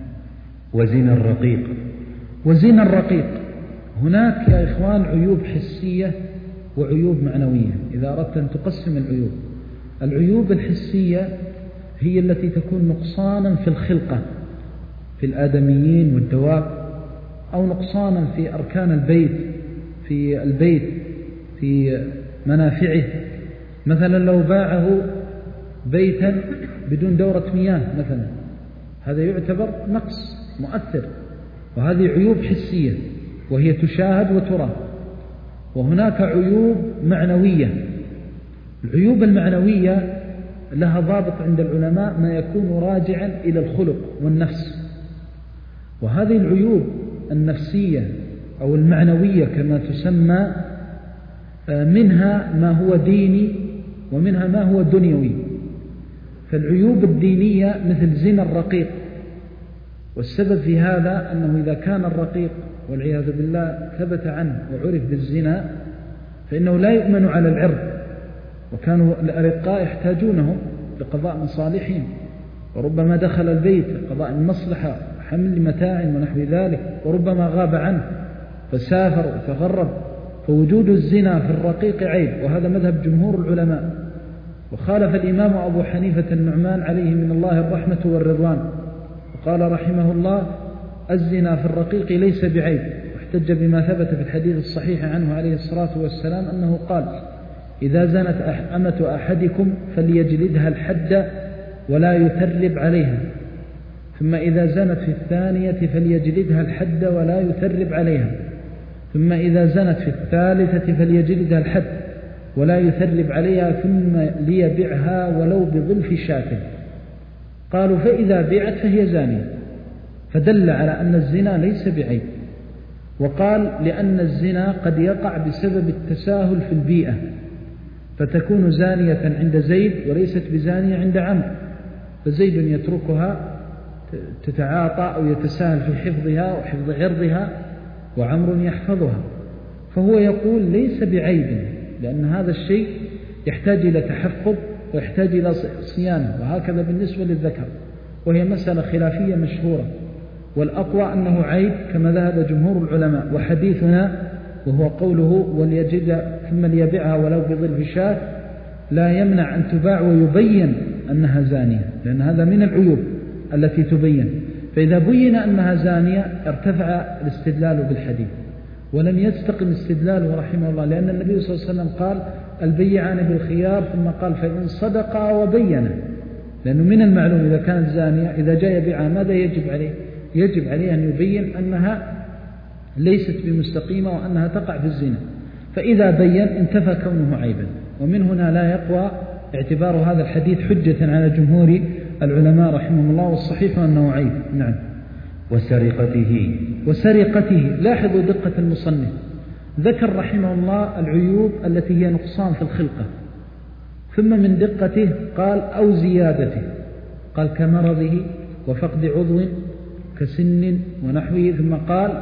وزن الرقيق. هناك يا إخوان عيوب حسية وعيوب معنوية. إذا أردت أن تقسم العيوب الحسية هي التي تكون نقصانا في الخلقة في الآدميين والدواب، أو نقصانا في أركان البيت في منافعه. مثلا لو باعه بيتا بدون دورة مياه مثلا، هذا يعتبر نقص مؤثر، وهذه عيوب حسية وهي تشاهد وترى. وهناك عيوب معنوية. العيوب المعنوية لها ضابط عند العلماء ما يكون راجعا إلى الخلق والنفس، وهذه العيوب النفسية أو المعنوية كما تسمى منها ما هو ديني ومنها ما هو دنيوي. فالعيوب الدينية مثل زنا الرقيق، والسبب في هذا أنه إذا كان الرقيق والعياذ بالله ثبت عنه وعرف بالزنا فإنه لا يؤمن على العرض، وكانوا الأرقاء يحتاجونه لقضاء مصالحهم، وربما دخل البيت لقضاء المصلحة حمل متاع ونحو ذلك، وربما غاب عنه فسافر وتغرب، فوجود الزنا في الرقيق عيب، وهذا مذهب جمهور العلماء. وخالف الإمام أبو حنيفة النعمان عليه من الله الرحمة والرضوان، وقال رحمه الله الزنا في الرقيق ليس بعيب، واحتج بما ثبت في الحديث الصحيح عنه عليه الصلاة والسلام أنه قال إذا زنت أمة أحدكم فليجلدها الحد ولا يثرب عليها، ثم إذا زنت في الثانية فليجلدها الحد ولا يثرب عليها، ثم إذا زنت في الثالثة فليجلدها الحد ولا يثرب عليها، ثم ليبعها ولو بظلف شاة. قالوا فإذا بيعت فهي زانية، فدل على أن الزنا ليس بعيب. وقال لأن الزنا قد يقع بسبب التساهل في البيئة، فتكون زانية عند زيد وليست بزانية عند عمرو، فزيد يتركها تتعاطى أو يتساهل في حفظها وحفظ عرضها، وعمرو يحفظها. فهو يقول ليس بعيب، لأن هذا الشيء يحتاج إلى تحفظ ويحتاج إلى صيانة، وهكذا بالنسبة للذكر، وهي مسألة خلافية مشهورة، والأقوى أنه عيب كما ذهب جمهور العلماء. وحديثنا وهو قوله وليجد ثم ليبيعها ولو بظلف شاة لا يمنع أن تباع ويبين أنها زانية، لأن هذا من العيوب التي تبين. فإذا بين أنها زانية ارتفع الاستدلال بالحديث، ولم يستقم استدلاله رحمه الله، لأن النبي صلى الله عليه وسلم قال البيعان بالخيار، ثم قال فإن صدقا وبينا، لأنه من المعلوم إذا كانت زانية إذا جاء يبيعها ماذا يجب عليه؟ يجب عليه أن يبين أنها ليست بمستقيمة وأنها تقع في الزنا، فإذا بين انتفى كونه عيبا. ومن هنا لا يقوى اعتبار هذا الحديث حجة على جمهور العلماء رحمهم الله، والصحيح أنه عيب. نعم. وسرقته لاحظوا دقة المصنف، ذكر رحمه الله العيوب التي هي نقصان في الخلقة، ثم من دقته قال أو زيادته، قال كمرضه وفقد عضو كسن ونحوه، ثم قال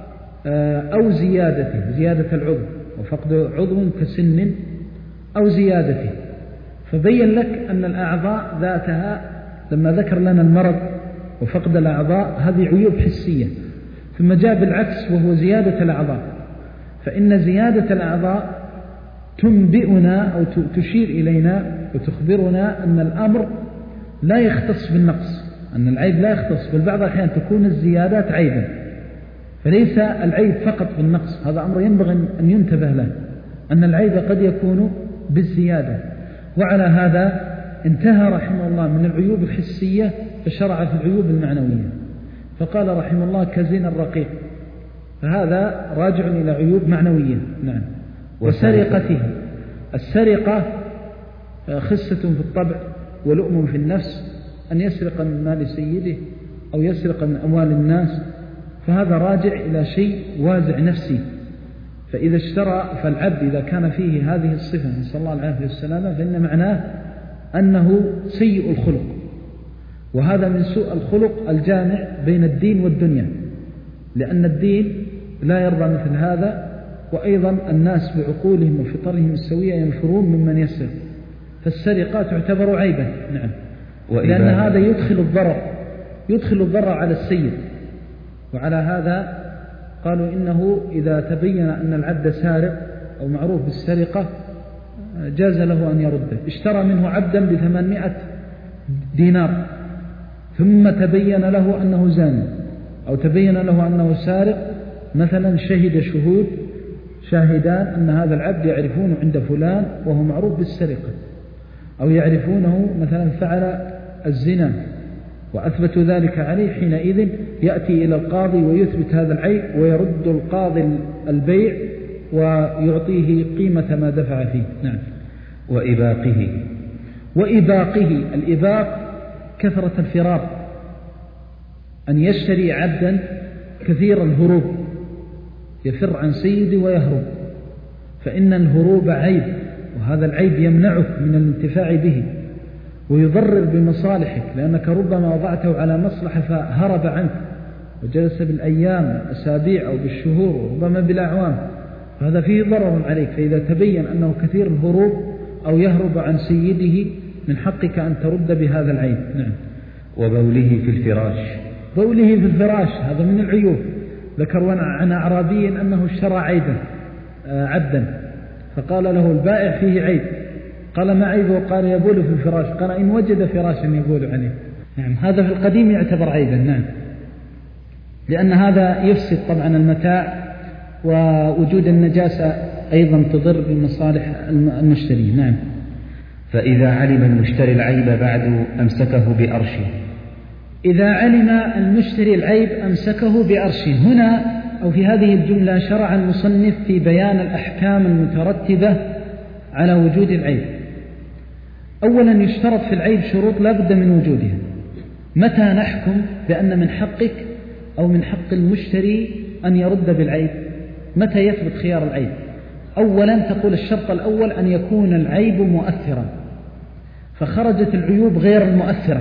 أو زيادته، زيادة العضو وفقد عضو كسن أو زيادته. فبين لك أن الأعضاء ذاتها لما ذكر لنا المرض وفقد الأعضاء هذه عيوب حسية، ثم جاء بالعكس وهو زيادة الأعضاء، فإن زيادة الأعضاء تنبئنا أو تشير إلينا وتخبرنا أن الأمر لا يختص بالنقص، أن العيب لا يختص، بل بعض الأحيان تكون الزيادات عيبا، فليس العيب فقط بالنقص. هذا أمر ينبغي أن ينتبه له، أن العيب قد يكون بالزيادة. وعلى هذا انتهى رحمه الله من العيوب الحسية فشرع في العيوب المعنوية، فقال رحمه الله كزنا الرقيق، فهذا راجع إلى عيوب معنوية. نعم. وسرقته، السرقة خسة في الطبع ولؤم في النفس، أن يسرق من مال سيده أو يسرق من أموال الناس، فهذا راجع إلى شيء وازع نفسي. فإذا اشترى فالعبد إذا كان فيه هذه الصفة نسأل الله العافية والسلامة فإن معناه أنه سيء الخلق، وهذا من سوء الخلق الجامع بين الدين والدنيا، لأن الدين لا يرضى مثل هذا، وأيضا الناس بعقولهم وفطرهم السوية ينفرون ممن يسرق، فالسرقة تعتبر عيبا. نعم. لأن هذا يدخل الضرر على السيد، وعلى هذا قالوا إنه إذا تبين أن العبد سارق أو معروف بالسرقة جاز له أن يرده. اشترى منه عبدا ب800 دينار ثم تبين له أنه زاني أو تبين له أنه سارق، مثلا شهد شاهدان أن هذا العبد يعرفونه عند فلان وهو معروف بالسرقة، أو يعرفونه مثلا فعل الزنا وأثبتوا ذلك عليه، حينئذ يأتي إلى القاضي ويثبت هذا العيب، ويرد القاضي البيع ويعطيه قيمة ما دفع فيه. نعم. وإباقه الإباق كثرة الفرار، أن يشتري عبدا كثير الهروب، يفر عن سيده ويهرب، فإن الهروب عيب، وهذا العيب يمنعك من الانتفاع به ويضرر بمصالحك، لأنك ربما وضعته على مصلحة فهرب عنك وجلس بالأيام والأسابيع أو بالشهور وربما بالأعوام، فهذا فيه ضرر عليك. فإذا تبين أنه كثير الهروب أو يهرب عن سيده من حقك أن ترد بهذا العيب. نعم. وبوله في الفراش هذا من العيوب. ذكر عن أعرابي أنه اشترى عبدا، فقال له البائع فيه عيب، قال ما عيبه؟ قال يبول في الفراش، قال إن وجد فراشا يبول عليه. نعم. هذا في القديم يعتبر عيبا. نعم. لأن هذا يفسد طبعا المتاع، ووجود النجاسة أيضا تضر بمصالح المشتري. نعم. فإذا علم المشتري العيب بعد أمسكه بأرشه. إذا علم المشتري العيب أمسكه بأرشه. هنا أو في هذه الجملة شرع المصنف في بيان الأحكام المترتبة على وجود العيب. أولا يشترط في العيب شروط لا بد من وجودها. متى نحكم بأن من حقك أو من حق المشتري أن يرد بالعيب؟ متى يثبت خيار العيب؟ أولا تقول الشرط الأول أن يكون العيب مؤثرا، فخرجت العيوب غير المؤثرة.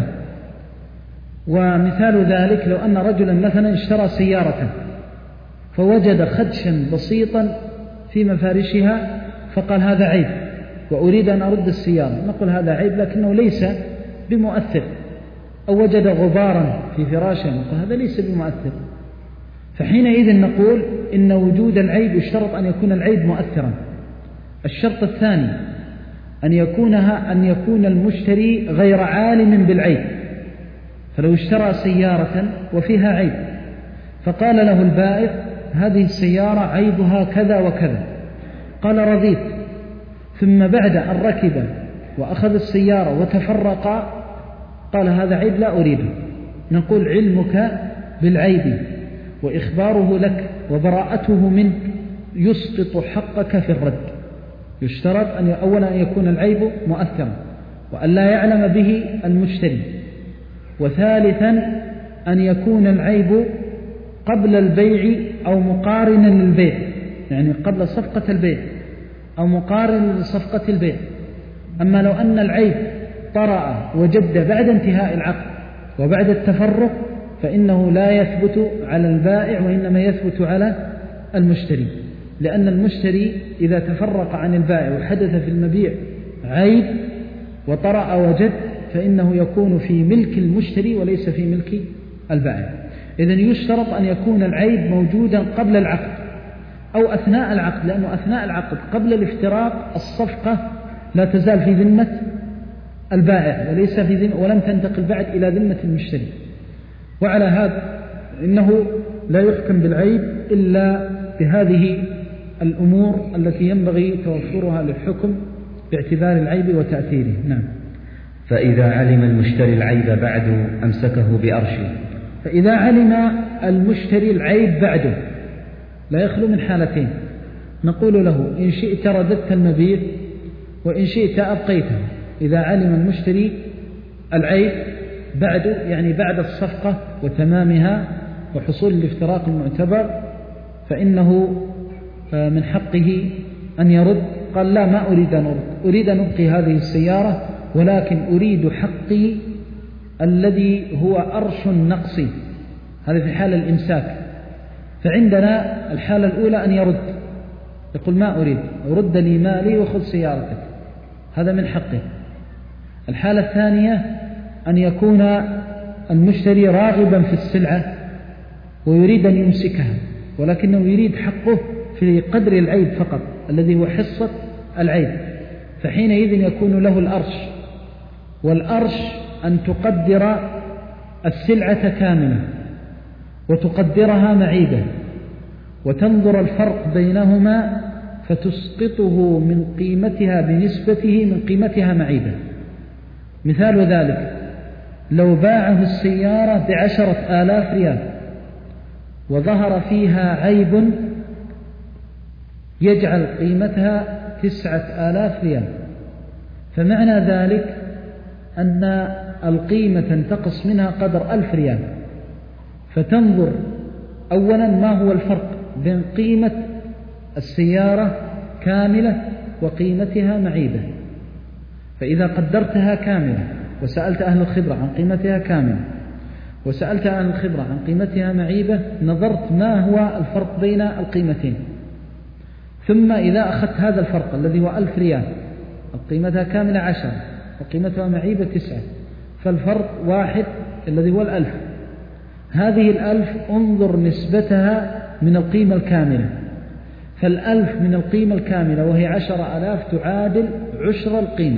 ومثال ذلك لو أن رجلا مثلا اشترى سيارة فوجد خدشا بسيطا في مفارشها فقال هذا عيب وأريد أن أرد السيارة، نقول هذا عيب لكنه ليس بمؤثر. أو وجد غبارا في فراشه، نقول هذا ليس بمؤثر. فحينئذ نقول إن وجود العيب يشترط أن يكون العيب مؤثرا. الشرط الثاني أن يكون المشتري غير عالم بالعيب. فلو اشترى سيارة وفيها عيب فقال له البائع هذه السيارة عيبها كذا وكذا، قال رضيت، ثم بعد أن ركب وأخذ السيارة وتفرق قال هذا عيب لا أريده، نقول علمك بالعيب وإخباره لك وبراءته منك يسقط حقك في الرد. يشترط أولا أن يكون العيب مؤثرا وأن لا يعلم به المشتري، وثالثا أن يكون العيب قبل البيع أو مقارنا للبيع، يعني قبل صفقة البيع أو مقارن لصفقة البيع. أما لو أن العيب طرأ وجد بعد انتهاء العقد وبعد التفرق فإنه لا يثبت على البائع وإنما يثبت على المشتري، لأن المشتري إذا تفرق عن البائع وحدث في المبيع عيب وطرأ وجد فإنه يكون في ملك المشتري وليس في ملك البائع. إذن يشترط أن يكون العيب موجودا قبل العقد أو أثناء العقد، لأنه أثناء العقد قبل الافتراق الصفقة لا تزال في ذمة البائع وليس في ذمة ولم تنتقل بعد إلى ذمة المشتري. وعلى هذا إنه لا يحكم بالعيب إلا بهذه الأمور التي ينبغي توفرها للحكم باعتبار العيب وتأثيره. نعم. فإذا علم المشتري العيب بعد أمسكه بأرشه. فإذا علم المشتري العيب بعده لا يخلو من حالتين، نقول له إن شئت رددت المبيع وإن شئت أبقيته. إذا علم المشتري العيب بعده يعني بعد الصفقة وتمامها وحصول الافتراق المعتبر فإنه من حقه أن يرد. قال لا ما أريد أن أرد، أريد أن أبقي هذه السيارة ولكن أريد حقي الذي هو أرش النقص، هذا في حال الإمساك. فعندنا الحالة الأولى أن يرد، يقول ما أريد، رد لي مالي وخذ سيارتك، هذا من حقه. الحالة الثانية أن يكون المشتري راغبا في السلعة ويريد أن يمسكها ولكنه يريد حقه في قدر العيب فقط الذي هو حصة العيب، فحينئذ يكون له الأرش. والأرش أن تقدر السلعة كاملة وتقدرها معيبة وتنظر الفرق بينهما فتسقطه من قيمتها بنسبته من قيمتها معيبة. مثال ذلك لو باعه السيارة ب10,000 ريال وظهر فيها عيب يجعل قيمتها 9000 ريال. فمعنى ذلك أن القيمة تنتقص منها قدر 1000 ريال. فتنظر أولا ما هو الفرق بين قيمة السيارة كاملة وقيمتها معيبة. فإذا قدرتها كاملة وسألت أهل الخبرة عن قيمتها كاملة وسألت أهل الخبرة عن قيمتها معيبة، نظرت ما هو الفرق بين القيمتين. ثم إذا أخذت هذا الفرق الذي هو 1000 ريال، قيمتها كاملة 10 وقيمتها معيبة 9، فالفرق واحد الذي هو 1000. هذه 1000 انظر نسبتها من القيمة الكاملة، فال1000 من القيمة الكاملة وهي 10,000 تعادل 10 القيمة.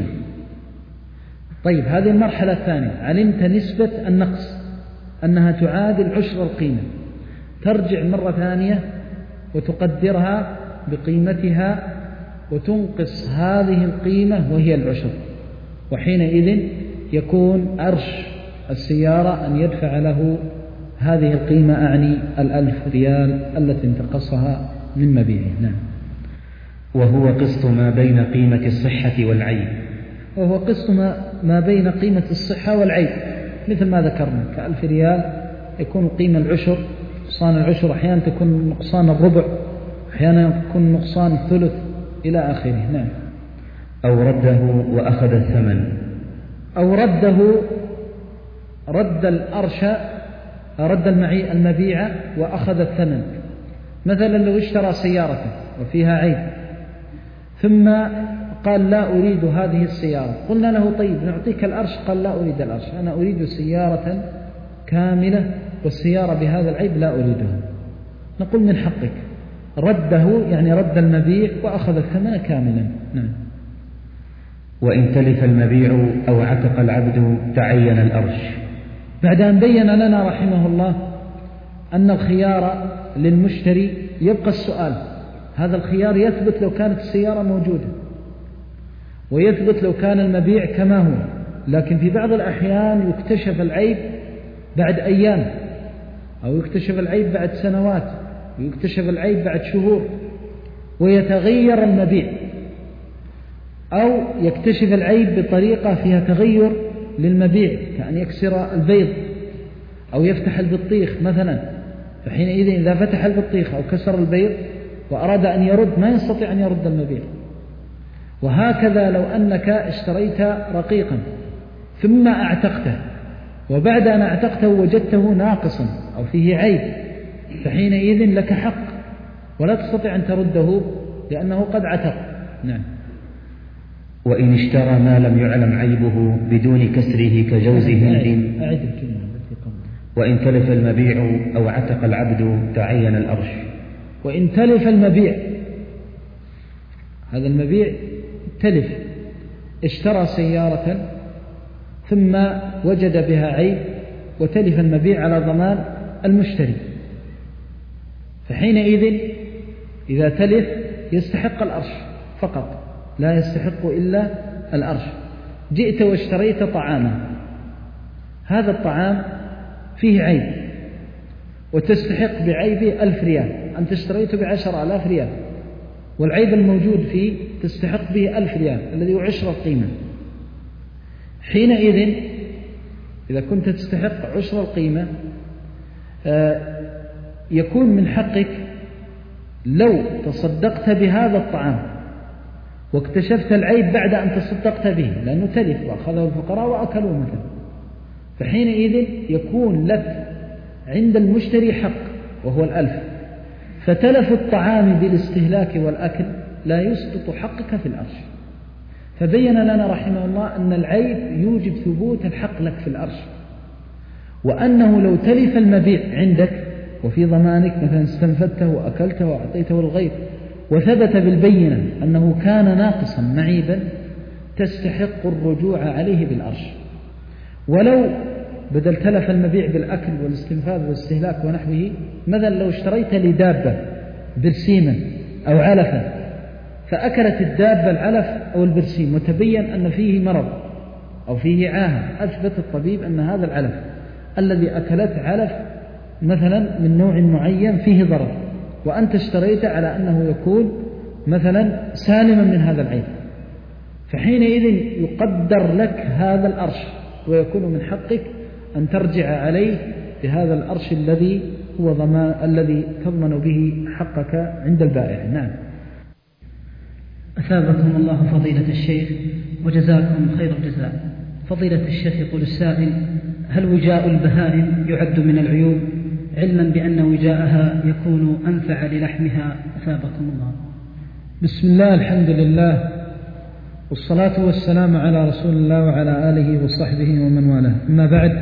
طيب هذه المرحلة الثانية، علمت نسبة النقص أنها تعادل 10 القيمة، ترجع مرة ثانية وتقدرها بقيمتها وتنقص هذه القيمة وهي 10، وحينئذ يكون أرش السيارة أن يدفع له هذه القيمة، أعني 1000 ريال التي انتقصها من مبيعه. نعم. وهو قسط ما بين قيمة الصحة والعيب. وهو قسط ما بين قيمة الصحة والعيب، مثل ما ذكرنا. ك1000 ريال يكون القيمة 10، نقصان 10 أحيانا تكون نقصان الربع، أحيانا تكون نقصان الثلث إلى آخره. نعم. أو رده وأخذ الثمن. أو رده، رد الأرش، رد المبيع وأخذ الثمن. مثلا لو اشترى سيارة وفيها عيب ثم قال لا أريد هذه السيارة، قلنا له طيب نعطيك الأرش، قال لا أريد الأرش، أنا أريد سيارة كاملة والسيارة بهذا العيب لا أريدها. نقول من حقك رده، يعني رد المبيع وأخذ الثمن كاملا. نعم. وإن تلف المبيع أو عتق العبد تعين الأرش. بعد أن بين لنا رحمه الله أن الخيار للمشتري، يبقى السؤال، هذا الخيار يثبت لو كانت السيارة موجودة ويثبت لو كان المبيع كما هو، لكن في بعض الأحيان يكتشف العيب بعد أيام، أو يكتشف العيب بعد سنوات، ويكتشف العيب بعد شهور، ويتغير المبيع، أو يكتشف العيب بطريقة فيها تغير للمبيع، كأن يكسر البيض أو يفتح البطيخ مثلا، فحينئذ إذا فتح البطيخ أو كسر البيض وأراد أن يرد ما يستطيع أن يرد المبيع. وهكذا لو أنك اشتريت رقيقا ثم أعتقته، وبعد أن أعتقته وجدته ناقصا أو فيه عيب، فحينئذ لك حق ولا تستطيع أن ترده لأنه قد عتق. نعم. وإن اشترى ما لم يعلم عيبه بدون كسره كجوز هند. وإن تلف المبيع أو عتق العبد تعين الأرش. وإن تلف المبيع، هذا المبيع تلف، اشترى سيارة ثم وجد بها عيب وتلف المبيع على ضمان المشتري، فحينئذ إذا تلف يستحق الأرش فقط، لا يستحق إلا الأرش. جئت واشتريت طعاما، هذا الطعام فيه عيب وتستحق بعيبه 1000 ريال، أنت اشتريته ب10,000 ريال، والعيب الموجود فيه تستحق به 1000 ريال الذي هو 10 القيمة. حينئذ إذا كنت تستحق 10 القيمة يكون من حقك لو تصدقت بهذا الطعام واكتشفت العيب بعد أن تصدقت به، لأنه تلف وأخذه الفقراء وأكلوا مثلا، فحينئذ يكون لك عند المشتري حق وهو 1000. فتلف الطعام بالاستهلاك والأكل لا يسقط حقك في الأرش. فبين لنا رحمه الله أن العيب يوجب ثبوت الحق لك في الأرش، وأنه لو تلف المبيع عندك وفي ضمانك، مثلا استنفدته وأكلته وأعطيته للغير وثبت بالبينة أنه كان ناقصا معيبا، تستحق الرجوع عليه بالأرش. ولو بدل تلف المبيع بالأكل والاستنفاذ والاستهلاك ونحوه، مثلا لو اشتريت لدابة برسيما أو علفا فأكلت الدابة العلف أو البرسيم وتبين أن فيه مرض أو فيه عاهة، أثبت الطبيب أن هذا العلف الذي أكلت علف مثلا من نوع معين فيه ضرر، وأنت اشتريت على أنه يكون مثلا سالما من هذا العيب، فحينئذ يقدر لك هذا الأرش، ويكون من حقك أن ترجع عليه بهذا الأرش الذي هو ضمان الذي تضمن به حقك عند البائع. نعم. أثابكم الله فضيلة الشيخ وجزاكم خير الجزاء. فضيلة الشيخ يقول السائل: هل وجاء البهائم يعد من العيوب، علما بأن وجاءها يكون أنفع للحمها؟ أثابكم الله. بسم الله، الحمد لله، والصلاة والسلام على رسول الله وعلى آله وصحبه ومن والاه. أما بعد،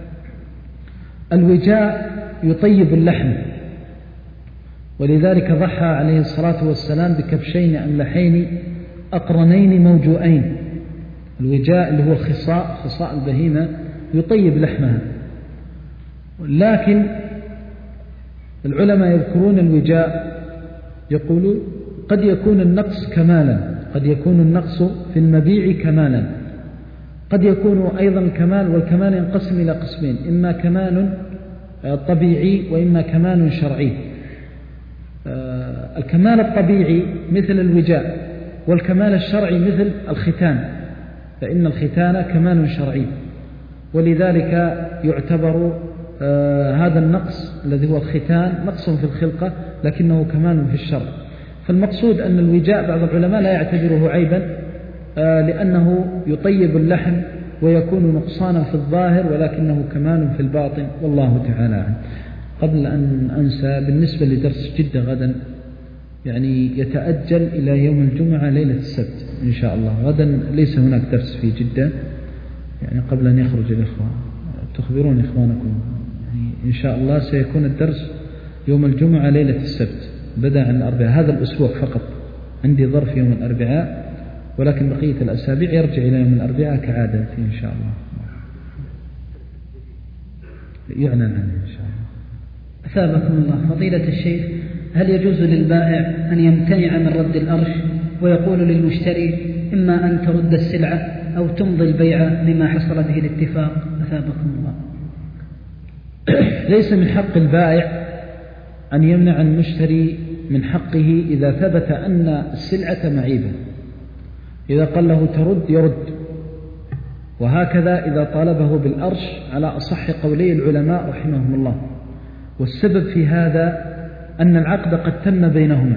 الوجاء يطيب اللحم، ولذلك ضحى عليه الصلاة والسلام بكبشين أملحين أقرنين موجوئين. الوجاء اللي هو خصاء البهيمة يطيب لحمها، لكن العلماء يذكرون الوجاء يقولون قد يكون النقص كمالا، قد يكون النقص في المبيع كمالا، قد يكون أيضا الكمال، والكمال ينقسم إلى قسمين: إما كمال طبيعي وإما كمال شرعي. الكمال الطبيعي مثل الوجاء، والكمال الشرعي مثل الختان، فإن الختان كمال شرعي، ولذلك يعتبر هذا النقص الذي هو الختان نقص في الخلقة لكنه كمال في الشرع. فالمقصود أن الوجاء بعض العلماء لا يعتبره عيبا، لأنه يطيب اللحم ويكون نقصانا في الظاهر ولكنه كمال في الباطن، والله تعالى عنه. قبل أن أنسى، بالنسبة لدرس جدة غدا يعني يتأجل إلى يوم الجمعة ليلة السبت إن شاء الله. غدا ليس هناك درس في جدة، يعني قبل أن يخرج الإخوة تخبرون إخوانكم، يعني إن شاء الله سيكون الدرس يوم الجمعة ليلة السبت بدأ عن الأربعاء. هذا الأسبوع فقط عندي ظرف يوم الأربعاء، ولكن بقية الأسابيع يرجع إلى يوم الأربعاء كعادته إن شاء الله، يعلن عنه إن شاء الله. أثابكم الله فضيلة الشيخ، هل يجوز للبائع أن يمتنع من رد الأرش ويقول للمشتري إما أن ترد السلعة أو تمضي البيع لما حصل به الاتفاق؟ أثابكم الله. ليس من حق البائع أن يمنع المشتري من حقه إذا ثبت أن السلعة معيبة. إذا قال له ترد يرد، وهكذا إذا طالبه بالأرش على أصح قولي العلماء رحمهم الله. والسبب في هذا أن العقد قد تم بينهما،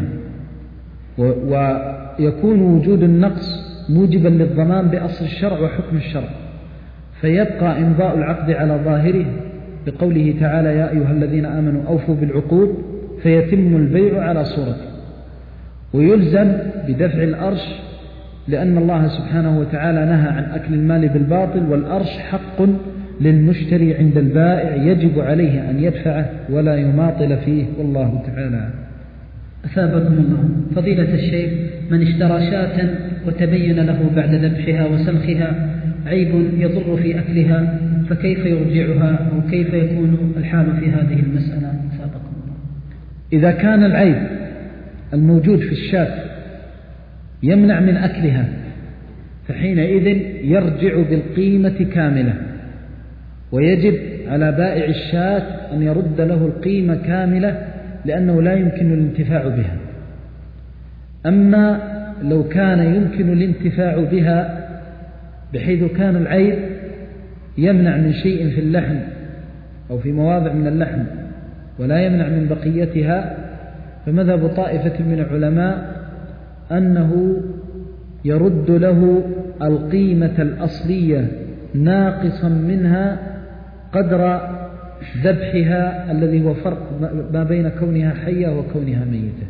ويكون وجود النقص موجبا للضمان بأصل الشرع وحكم الشرع، فيبقى إمضاء العقد على ظاهره بقوله تعالى: يا أيها الذين آمنوا أوفوا بالعقود، فيتم البيع على صورته، ويلزم بدفع الأرش لأن الله سبحانه وتعالى نهى عن أكل المال بالباطل، والأرش حق للمشتري عند البائع يجب عليه أن يدفعه ولا يماطل فيه، والله تعالى. أثابكم الله فضيلة الشيخ، من اشترى شاة وتبين له بعد ذبحها وسلخها عيب يضر في أكلها، فكيف يرجعها أو كيف يكون الحال في هذه المسألة؟ أثابكم الله. إذا كان العيب الموجود في الشاة يمنع من أكلها، فحينئذ يرجع بالقيمة كاملة، ويجب على بائع الشاة أن يرد له القيمة كاملة لأنه لا يمكن الانتفاع بها. أما لو كان يمكن الانتفاع بها بحيث كان العيب يمنع من شيء في اللحم أو في مواضع من اللحم ولا يمنع من بقيتها، فمذهب طائفة من العلماء أنه يرد له القيمة الأصلية ناقصا منها قدر ذبحها الذي هو فرق ما بين كونها حية وكونها ميتة.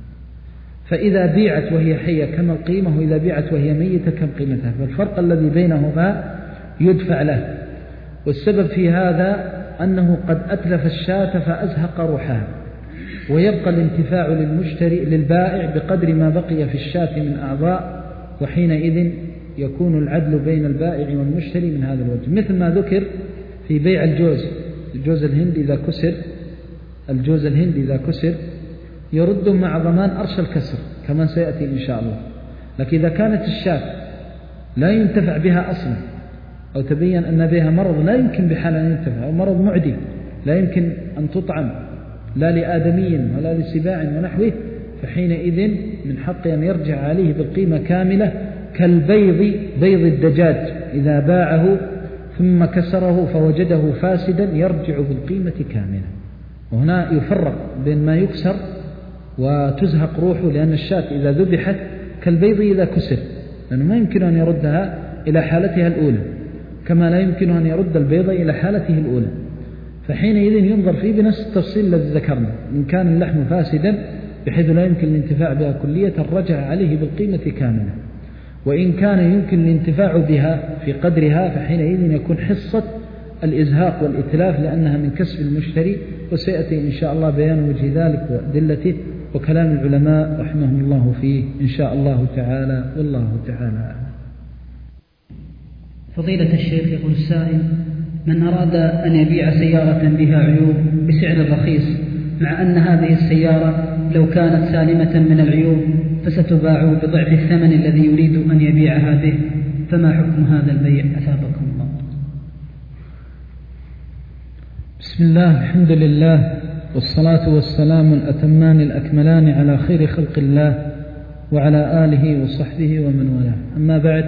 فإذا بيعت وهي حية كم القيمة، وإذا بيعت وهي ميتة كم قيمتها، فالفرق الذي بينهما يدفع له. والسبب في هذا أنه قد أتلف الشاة فأزهق روحها، ويبقى الانتفاع للمشتري للبائع بقدر ما بقي في الشاة من أعضاء، وحينئذ يكون العدل بين البائع والمشتري من هذا الوجه، مثل ما ذكر في بيع الجوز الهند إذا كسر، الجوز الهند إذا كسر يرد مع ضمان أرش الكسر كما سيأتي إن شاء الله. لكن إذا كانت الشاة لا ينتفع بها أصلا، أو تبين أن بها مرض لا يمكن بحال أن ينتفع، أو مرض معدي لا يمكن أن تطعم لا لآدمي ولا لسباع ونحوه، فحينئذ من حق أن يرجع عليه بالقيمة كاملة، كالبيض بيض الدجاج إذا باعه ثم كسره فوجده فاسدا يرجع بالقيمة كاملة. وهنا يفرق بين ما يكسر وتزهق روحه، لأن الشاة إذا ذبحت كالبيض إذا كسر، لأنه ما يمكن أن يردها إلى حالتها الأولى، كما لا يمكن أن يرد البيض إلى حالته الأولى. فحينئذ ينظر فيه بنفس التفصيل الذي ذكرنا، إن كان اللحم فاسدا بحيث لا يمكن الانتفاع بها كلية رجع عليه بالقيمة كاملة، وإن كان يمكن الانتفاع بها في قدرها فحينئذ يكون حصة الإزهاق والإتلاف، لأنها من كسب المشتري، وسيأتي إن شاء الله بيان وجه ذلك وأدلته وكلام العلماء رحمهم الله فيه إن شاء الله تعالى، والله تعالى. فضيلة الشيخ، يقول السائل: من أراد أن يبيع سيارة بها عيوب بسعر رخيص، مع أن هذه السيارة لو كانت سالمة من العيوب فستباع بضعف الثمن الذي يريد أن يبيعها به، فما حكم هذا البيع أثابكم الله؟ بسم الله، الحمد لله، والصلاة والسلام الأتمان الأكملان على خير خلق الله وعلى آله وصحبه ومن والاه. أما بعد،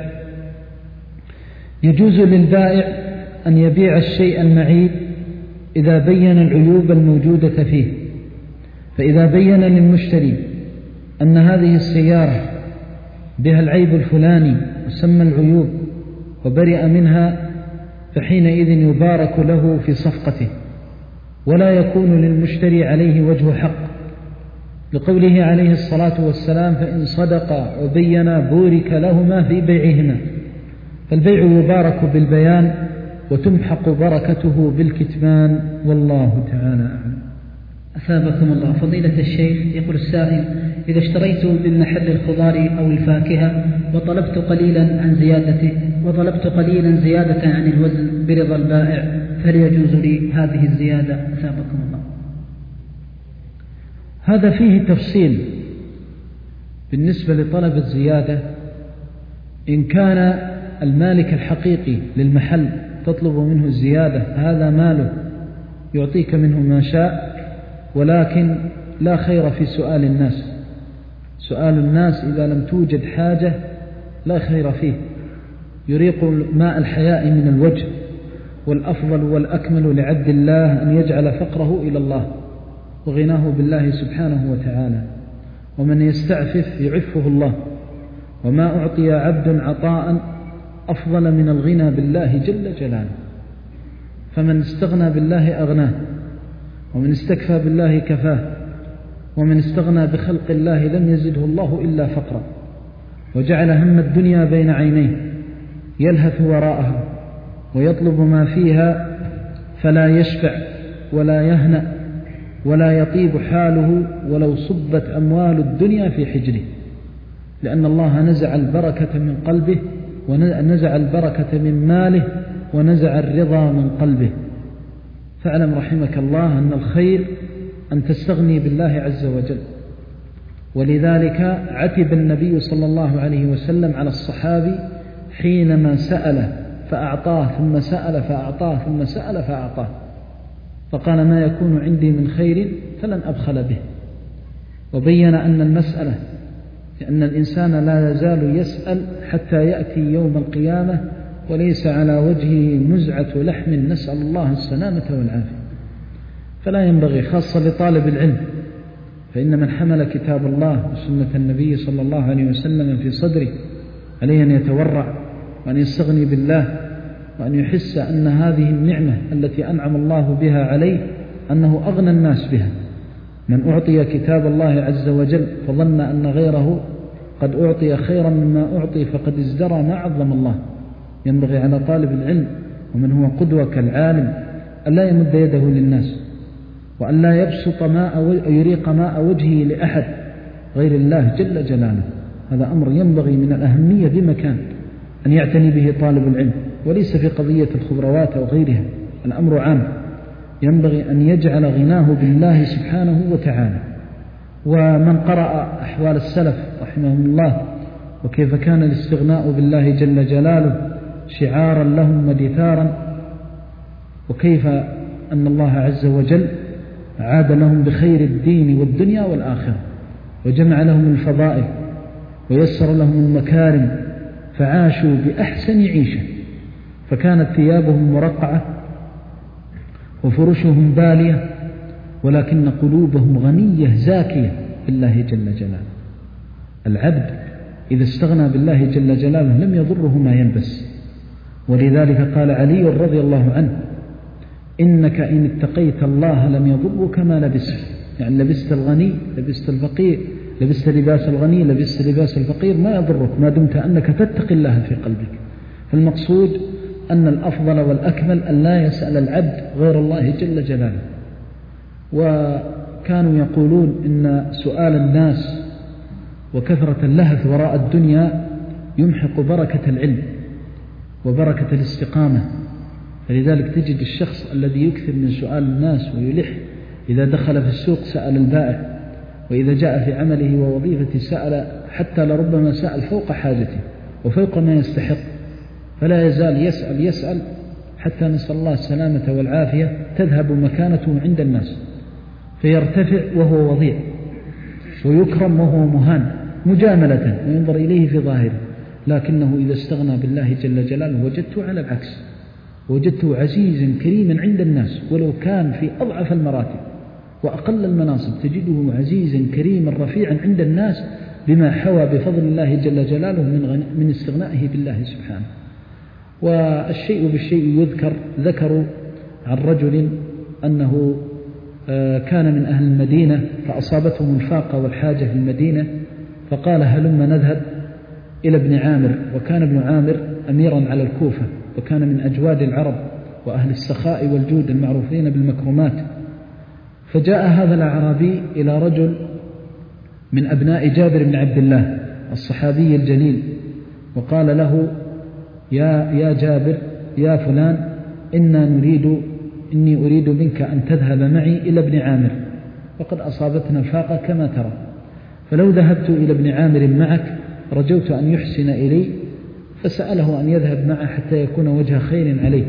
يجوز للبائع أن يبيع الشيء المعيب إذا بين العيوب الموجودة فيه. فإذا بين للمشتري أن هذه السيارة بها العيب الفلاني وسمى العيوب وبرئ منها، فحينئذ يبارك له في صفقته، ولا يكون للمشتري عليه وجه حق، لقوله عليه الصلاة والسلام: فإن صدقا وبينا بورك لهما في بيعهما. فالبيع يبارك بالبيان وتمحق بركته بالكتمان، والله تعالى أعلم. أثابكم الله. فضيلة الشيخ، يقول السائل: إذا اشتريت من محل الخضار أو الفاكهة وطلبت قليلا زيادة عن الوزن برضا البائع، فهل يجوز لي هذه الزيادة؟ أثابكم الله. هذا فيه تفصيل بالنسبة لطلب الزيادة. إن كان المالك الحقيقي للمحل تطلب منه الزيادة، هذا ماله يعطيك منه ما شاء، ولكن لا خير في سؤال الناس. سؤال الناس إذا لم توجد حاجة لا خير فيه، يريق ماء الحياء من الوجه. والأفضل والأكمل لعبد الله أن يجعل فقره إلى الله وغناه بالله سبحانه وتعالى، ومن يستعفف يعفه الله. وما أعطي عبد عطاء أفضل من الغنى بالله جل جلاله. فمن استغنى بالله أغناه، ومن استكفى بالله كفاه، ومن استغنى بخلق الله لم يزده الله إلا فقرا، وجعل هم الدنيا بين عينيه يلهث وراءها ويطلب ما فيها، فلا يشفع ولا يهنأ ولا يطيب حاله ولو صبت أموال الدنيا في حجره، لأن الله نزع البركة من قلبه، ونزع البركة من ماله، ونزع الرضا من قلبه. فاعلم رحمك الله أن الخير أن تستغني بالله عز وجل. ولذلك عتب النبي صلى الله عليه وسلم على الصحابي حينما سأل فأعطاه، ثم سأل فأعطاه، ثم سأل فأعطاه، فقال: ما يكون عندي من خير فلن أبخل به. وبين أن المسألة لأن الإنسان لا يزال يسأل حتى يأتي يوم القيامة وليس على وجهه مزعة لحم، نسأل الله السلامة والعافية. فلا ينبغي، خاصة لطالب العلم، فإن من حمل كتاب الله وسنة النبي صلى الله عليه وسلم في صدره عليه أن يتورع وأن يستغني بالله، وأن يحس أن هذه النعمة التي أنعم الله بها عليه أنه أغنى الناس بها. من أعطي كتاب الله عز وجل فظن أن غيره قد أعطي خيرا مما أعطي فقد ازدرى ما عظم الله. ينبغي على طالب العلم ومن هو قدوة كالعالم أن لا يمد يده للناس، وأن لا يبسط يريق ماء وجهه لأحد غير الله جل جلاله. هذا أمر ينبغي من الأهمية بمكان أن يعتني به طالب العلم، وليس في قضية الخضروات أو غيرها. الأمر عام، ينبغي أن يجعل غناه بالله سبحانه وتعالى. ومن قرأ أحوال السلف رحمهم الله وكيف كان الاستغناء بالله جل جلاله شعارا لهم ودثارا، وكيف أن الله عز وجل عاد لهم بخير الدين والدنيا والآخرة، وجمع لهم الفضائل ويسر لهم المكارم، فعاشوا بأحسن عيشة، فكانت ثيابهم مرقعة وفرشهم بالية، ولكن قلوبهم غنية زاكية بالله جل جلاله. العبد إذا استغنى بالله جل جلاله لم يضره ما يلبس، ولذلك قال علي رضي الله عنه: إنك إن اتقيت الله لم يضرك ما لبست. يعني لبست الغني، لبست الفقير، لبست لباس الغني، لبست لباس الفقير، ما يضرك ما دمت أنك تتقي الله في قلبك. فالمقصود أن الأفضل والأكمل أن لا يسأل العبد غير الله جل جلاله. وكانوا يقولون إن سؤال الناس وكثرة اللهث وراء الدنيا يمحق بركة العلم وبركة الاستقامة. فلذلك تجد الشخص الذي يكثر من سؤال الناس ويلح، إذا دخل في السوق سأل البائع، وإذا جاء في عمله ووظيفته سأل، حتى لربما سأل فوق حاجته وفوق ما يستحق، فلا يزال يسأل حتى نسأل الله السلامة والعافية، تذهب مكانته عند الناس فيرتفع وهو وضيع، ويكرم وهو مهان مجاملة وينظر إليه في ظاهره. لكنه إذا استغنى بالله جل جلاله وجدته على العكس، وجدته عزيزا كريما عند الناس، ولو كان في أضعف المراتب وأقل المناصب تجده عزيزا كريما رفيعا عند الناس، بما حوى بفضل الله جل جلاله من استغنائه بالله سبحانه. والشيء بالشيء يذكر. ذكروا عن رجل أنه كان من أهل المدينة فأصابتهم الفاقة والحاجة في المدينة، فقال: هلما نذهب إلى ابن عامر. وكان ابن عامر أميرا على الكوفة، وكان من أجواد العرب وأهل السخاء والجود المعروفين بالمكرمات. فجاء هذا الأعرابي إلى رجل من أبناء جابر بن عبد الله الصحابي الجليل، وقال له: يا جابر، يا فلان، إني أريد منك أن تذهب معي إلى ابن عامر، وقد أصابتنا الفاقة كما ترى، فلو ذهبت إلى ابن عامر معك رجوت أن يحسن إلي. فسأله أن يذهب معه حتى يكون وجه خير عليه.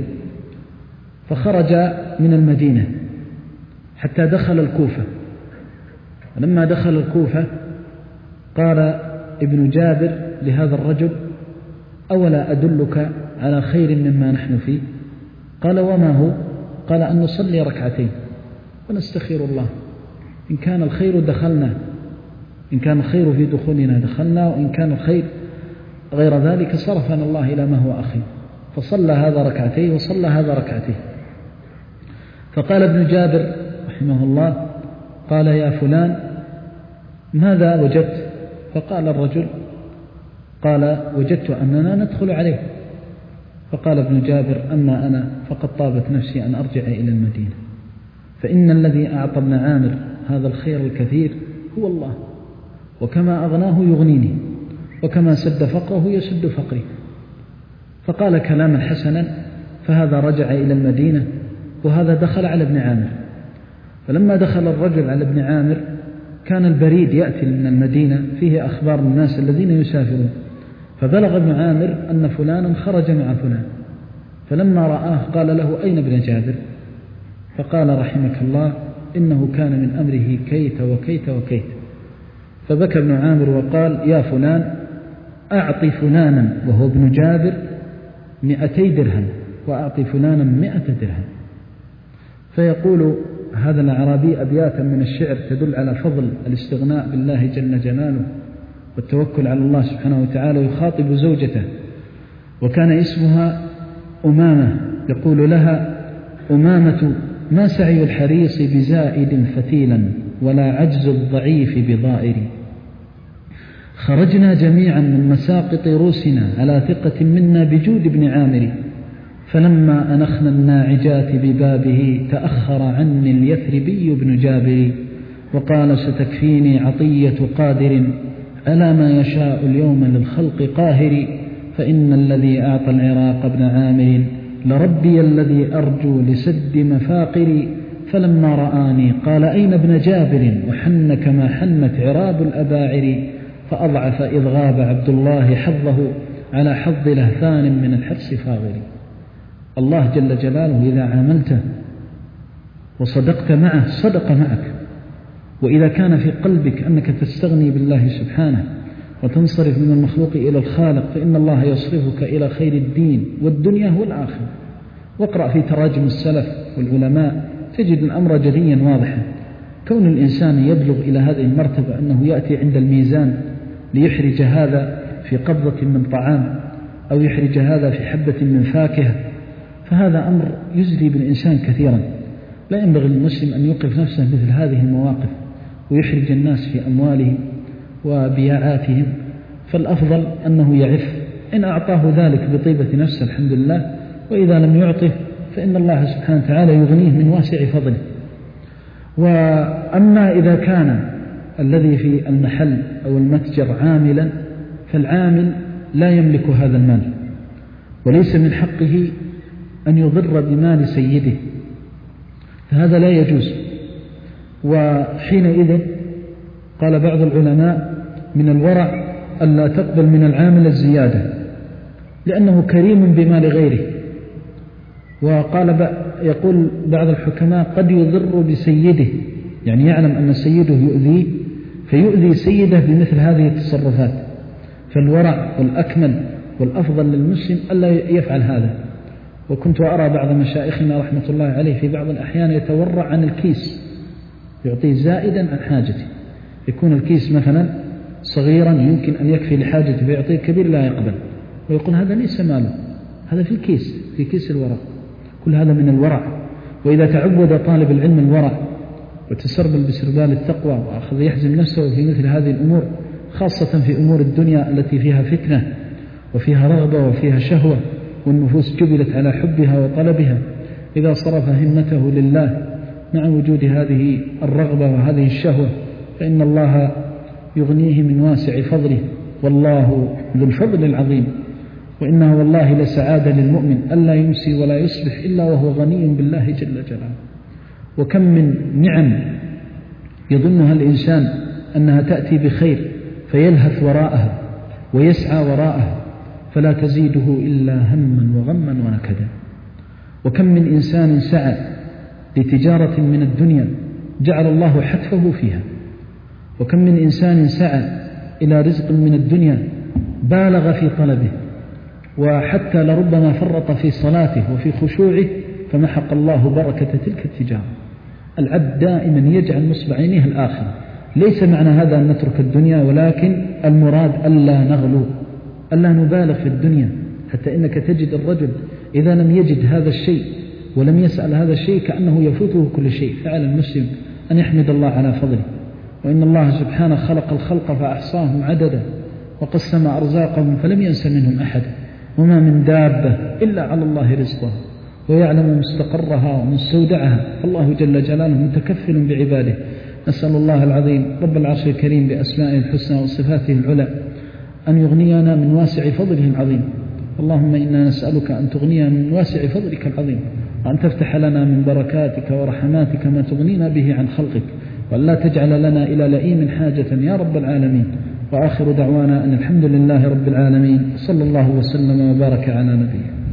فخرج من المدينة حتى دخل الكوفة. ولما دخل الكوفة قال ابن جابر لهذا الرجل: أولا أدلك على خير مما نحن فيه؟ قال: وما هو؟ قال: أن نصلي ركعتين ونستخير الله، إن كان الخير دخلنا، إن كان الخير في دخولنا دخلنا، وإن كان الخير غير ذلك صرفنا الله إلى ما هو أخي. فصلى هذا ركعتين وصلى هذا ركعتين. فقال ابن جابر رحمه الله: قال: يا فلان، ماذا وجدت؟ فقال الرجل: قال: وجدت أننا ندخل عليه. فقال ابن جابر: أما أنا فقد طابت نفسي أن أرجع إلى المدينة، فإن الذي أعطى ابن عامر هذا الخير الكثير هو الله، وكما أغناه يغنيني، وكما سد فقره يسد فقري. فقال كلاما حسنا. فهذا رجع إلى المدينة، وهذا دخل على ابن عامر. فلما دخل الرجل على ابن عامر كان البريد يأتي من المدينة فيه أخبار الناس الذين يسافرون، فبلغ ابن عامر أن فلانا خرج مع فلان. فلما رآه قال له: أين ابن جابر؟ فقال: رحمك الله، إنه كان من أمره كيت وكيت وكيت. فبكى ابن عامر وقال: يا فلان، أعطي فلانا وهو ابن جابر 200 درهم، وأعطي فلانا 100 درهم. فيقول هذا الأعرابي أبياتا من الشعر تدل على فضل الاستغناء بالله جل جلاله والتوكل على الله سبحانه وتعالى. يخاطب زوجته وكان اسمها أمامة، يقول لها: أمامة، ما سعي الحريص بزائد فتيلا، ولا عجز الضعيف بضائر. خرجنا جميعا من مساقط روسنا على ثقة منا بجود ابن عامر، فلما أنخنا الناعجات ببابه تأخر عني اليثربي بن جابر، وقال: ستكفيني عطية قادر ألا ما يشاء اليوم للخلق قاهر، فإن الذي أعطى العراق ابن عامر لربي الذي أرجو لسد مفاقري. فلما رآني قال: أين ابن جابر؟ وحن كما حنت عراب الأباعر، فأضعف إذ غاب عبد الله حظه على حظ لهفان من الحرص فاغر. الله جل جلاله إذا عاملته وصدقت معه صدق معك، وإذا كان في قلبك أنك تستغني بالله سبحانه وتنصرف من المخلوق إلى الخالق، فإن الله يصرفك إلى خير الدين والدنيا والآخرة. واقرأ في تراجم السلف والعلماء تجد الأمر جليا واضحا. كون الإنسان يبلغ إلى هذه المرتبة أنه يأتي عند الميزان ليحرج هذا في قبضة من طعام أو يحرج هذا في حبة من فاكهة، فهذا أمر يزري بالإنسان كثيرا. لا ينبغي للمسلم أن يوقف نفسه مثل هذه المواقف ويحرج الناس في أموالهم وبياعاتهم، فالأفضل أنه يعف. إن أعطاه ذلك بطيبة نفسه الحمد لله، وإذا لم يعطه فإن الله سبحانه وتعالى يغنيه من واسع فضله. وأما إذا كان الذي في المحل أو المتجر عاملا، فالعامل لا يملك هذا المال، وليس من حقه أن يضر بمال سيده، فهذا لا يجوز. وحينئذ قال بعض العلماء من الورع ألا تقبل من العامل الزيادة، لأنه كريم بمال غيره. وقال يقول بعض الحكماء قد يضر بسيده، يعني يعلم أن سيده يؤذيه فيؤذي سيده بمثل هذه التصرفات. فالورع والأكمل والأفضل للمسلم ألا يفعل هذا. وكنت أرى بعض مشايخنا رحمة الله عليه في بعض الأحيان يتورع عن الكيس، يعطيه زائدا عن حاجته. يكون الكيس مثلا صغيرا يمكن أن يكفي لحاجته فيعطيه كبير لا يقبل، ويقول هذا ليس ماله، هذا في الكيس، في كيس الورق. كل هذا من الورع. وإذا تعود طالب العلم الورع وتسربل بسربال التقوى وأخذ يحزم نفسه في مثل هذه الأمور، خاصة في أمور الدنيا التي فيها فتنة وفيها رغبة وفيها شهوة، والنفوس جبلت على حبها وطلبها، إذا صرف همته لله مع وجود هذه الرغبة وهذه الشهوة فإن الله يغنيه من واسع فضله، والله ذو الفضل العظيم. وإنه والله لسعادة للمؤمن ألا يمسي ولا يصبح إلا وهو غني بالله جل جلاله. وكم من نعم يظنها الإنسان أنها تأتي بخير فيلهث وراءها ويسعى وراءها فلا تزيده إلا هما وغما ونكدا. وكم من إنسان سعى لتجارة من الدنيا جعل الله حتفه فيها، وكم من إنسان سعى إلى رزق من الدنيا بالغ في طلبه، وحتى لربما فرط في صلاته وفي خشوعه فمحق الله بركة تلك التجارة. العبد دائما يجعل نصب عينيه الآخرة. ليس معنى هذا أن نترك الدنيا، ولكن المراد ألا نغلو، ألا نبالغ في الدنيا، حتى إنك تجد الرجل إذا لم يجد هذا الشيء ولم يسأل هذا الشيء كأنه يفوته كل شيء. فعلى المسلم أن يحمد الله على فضله. وإن الله سبحانه خلق الخلق فأحصاهم عددا وقسم أرزاقهم فلم ينس منهم أحد، وما من دابة إلا على الله رزقها ويعلم مستقرها ومستودعها، فالله جل جلاله متكفل بعباده. نسأل الله العظيم رب العرش الكريم بأسمائه الحسنى وصفاته العلى أن يغنينا من واسع فضله العظيم. اللهم إنا نسألك أن تغنينا من واسع فضلك العظيم، وأن تفتح لنا من بركاتك ورحماتك ما تغنينا به عن خلقك، وأن لا تجعل لنا إلى لئيم حاجة يا رب العالمين. وآخر دعوانا أن الحمد لله رب العالمين، صلى الله وسلم وبارك على نبيه.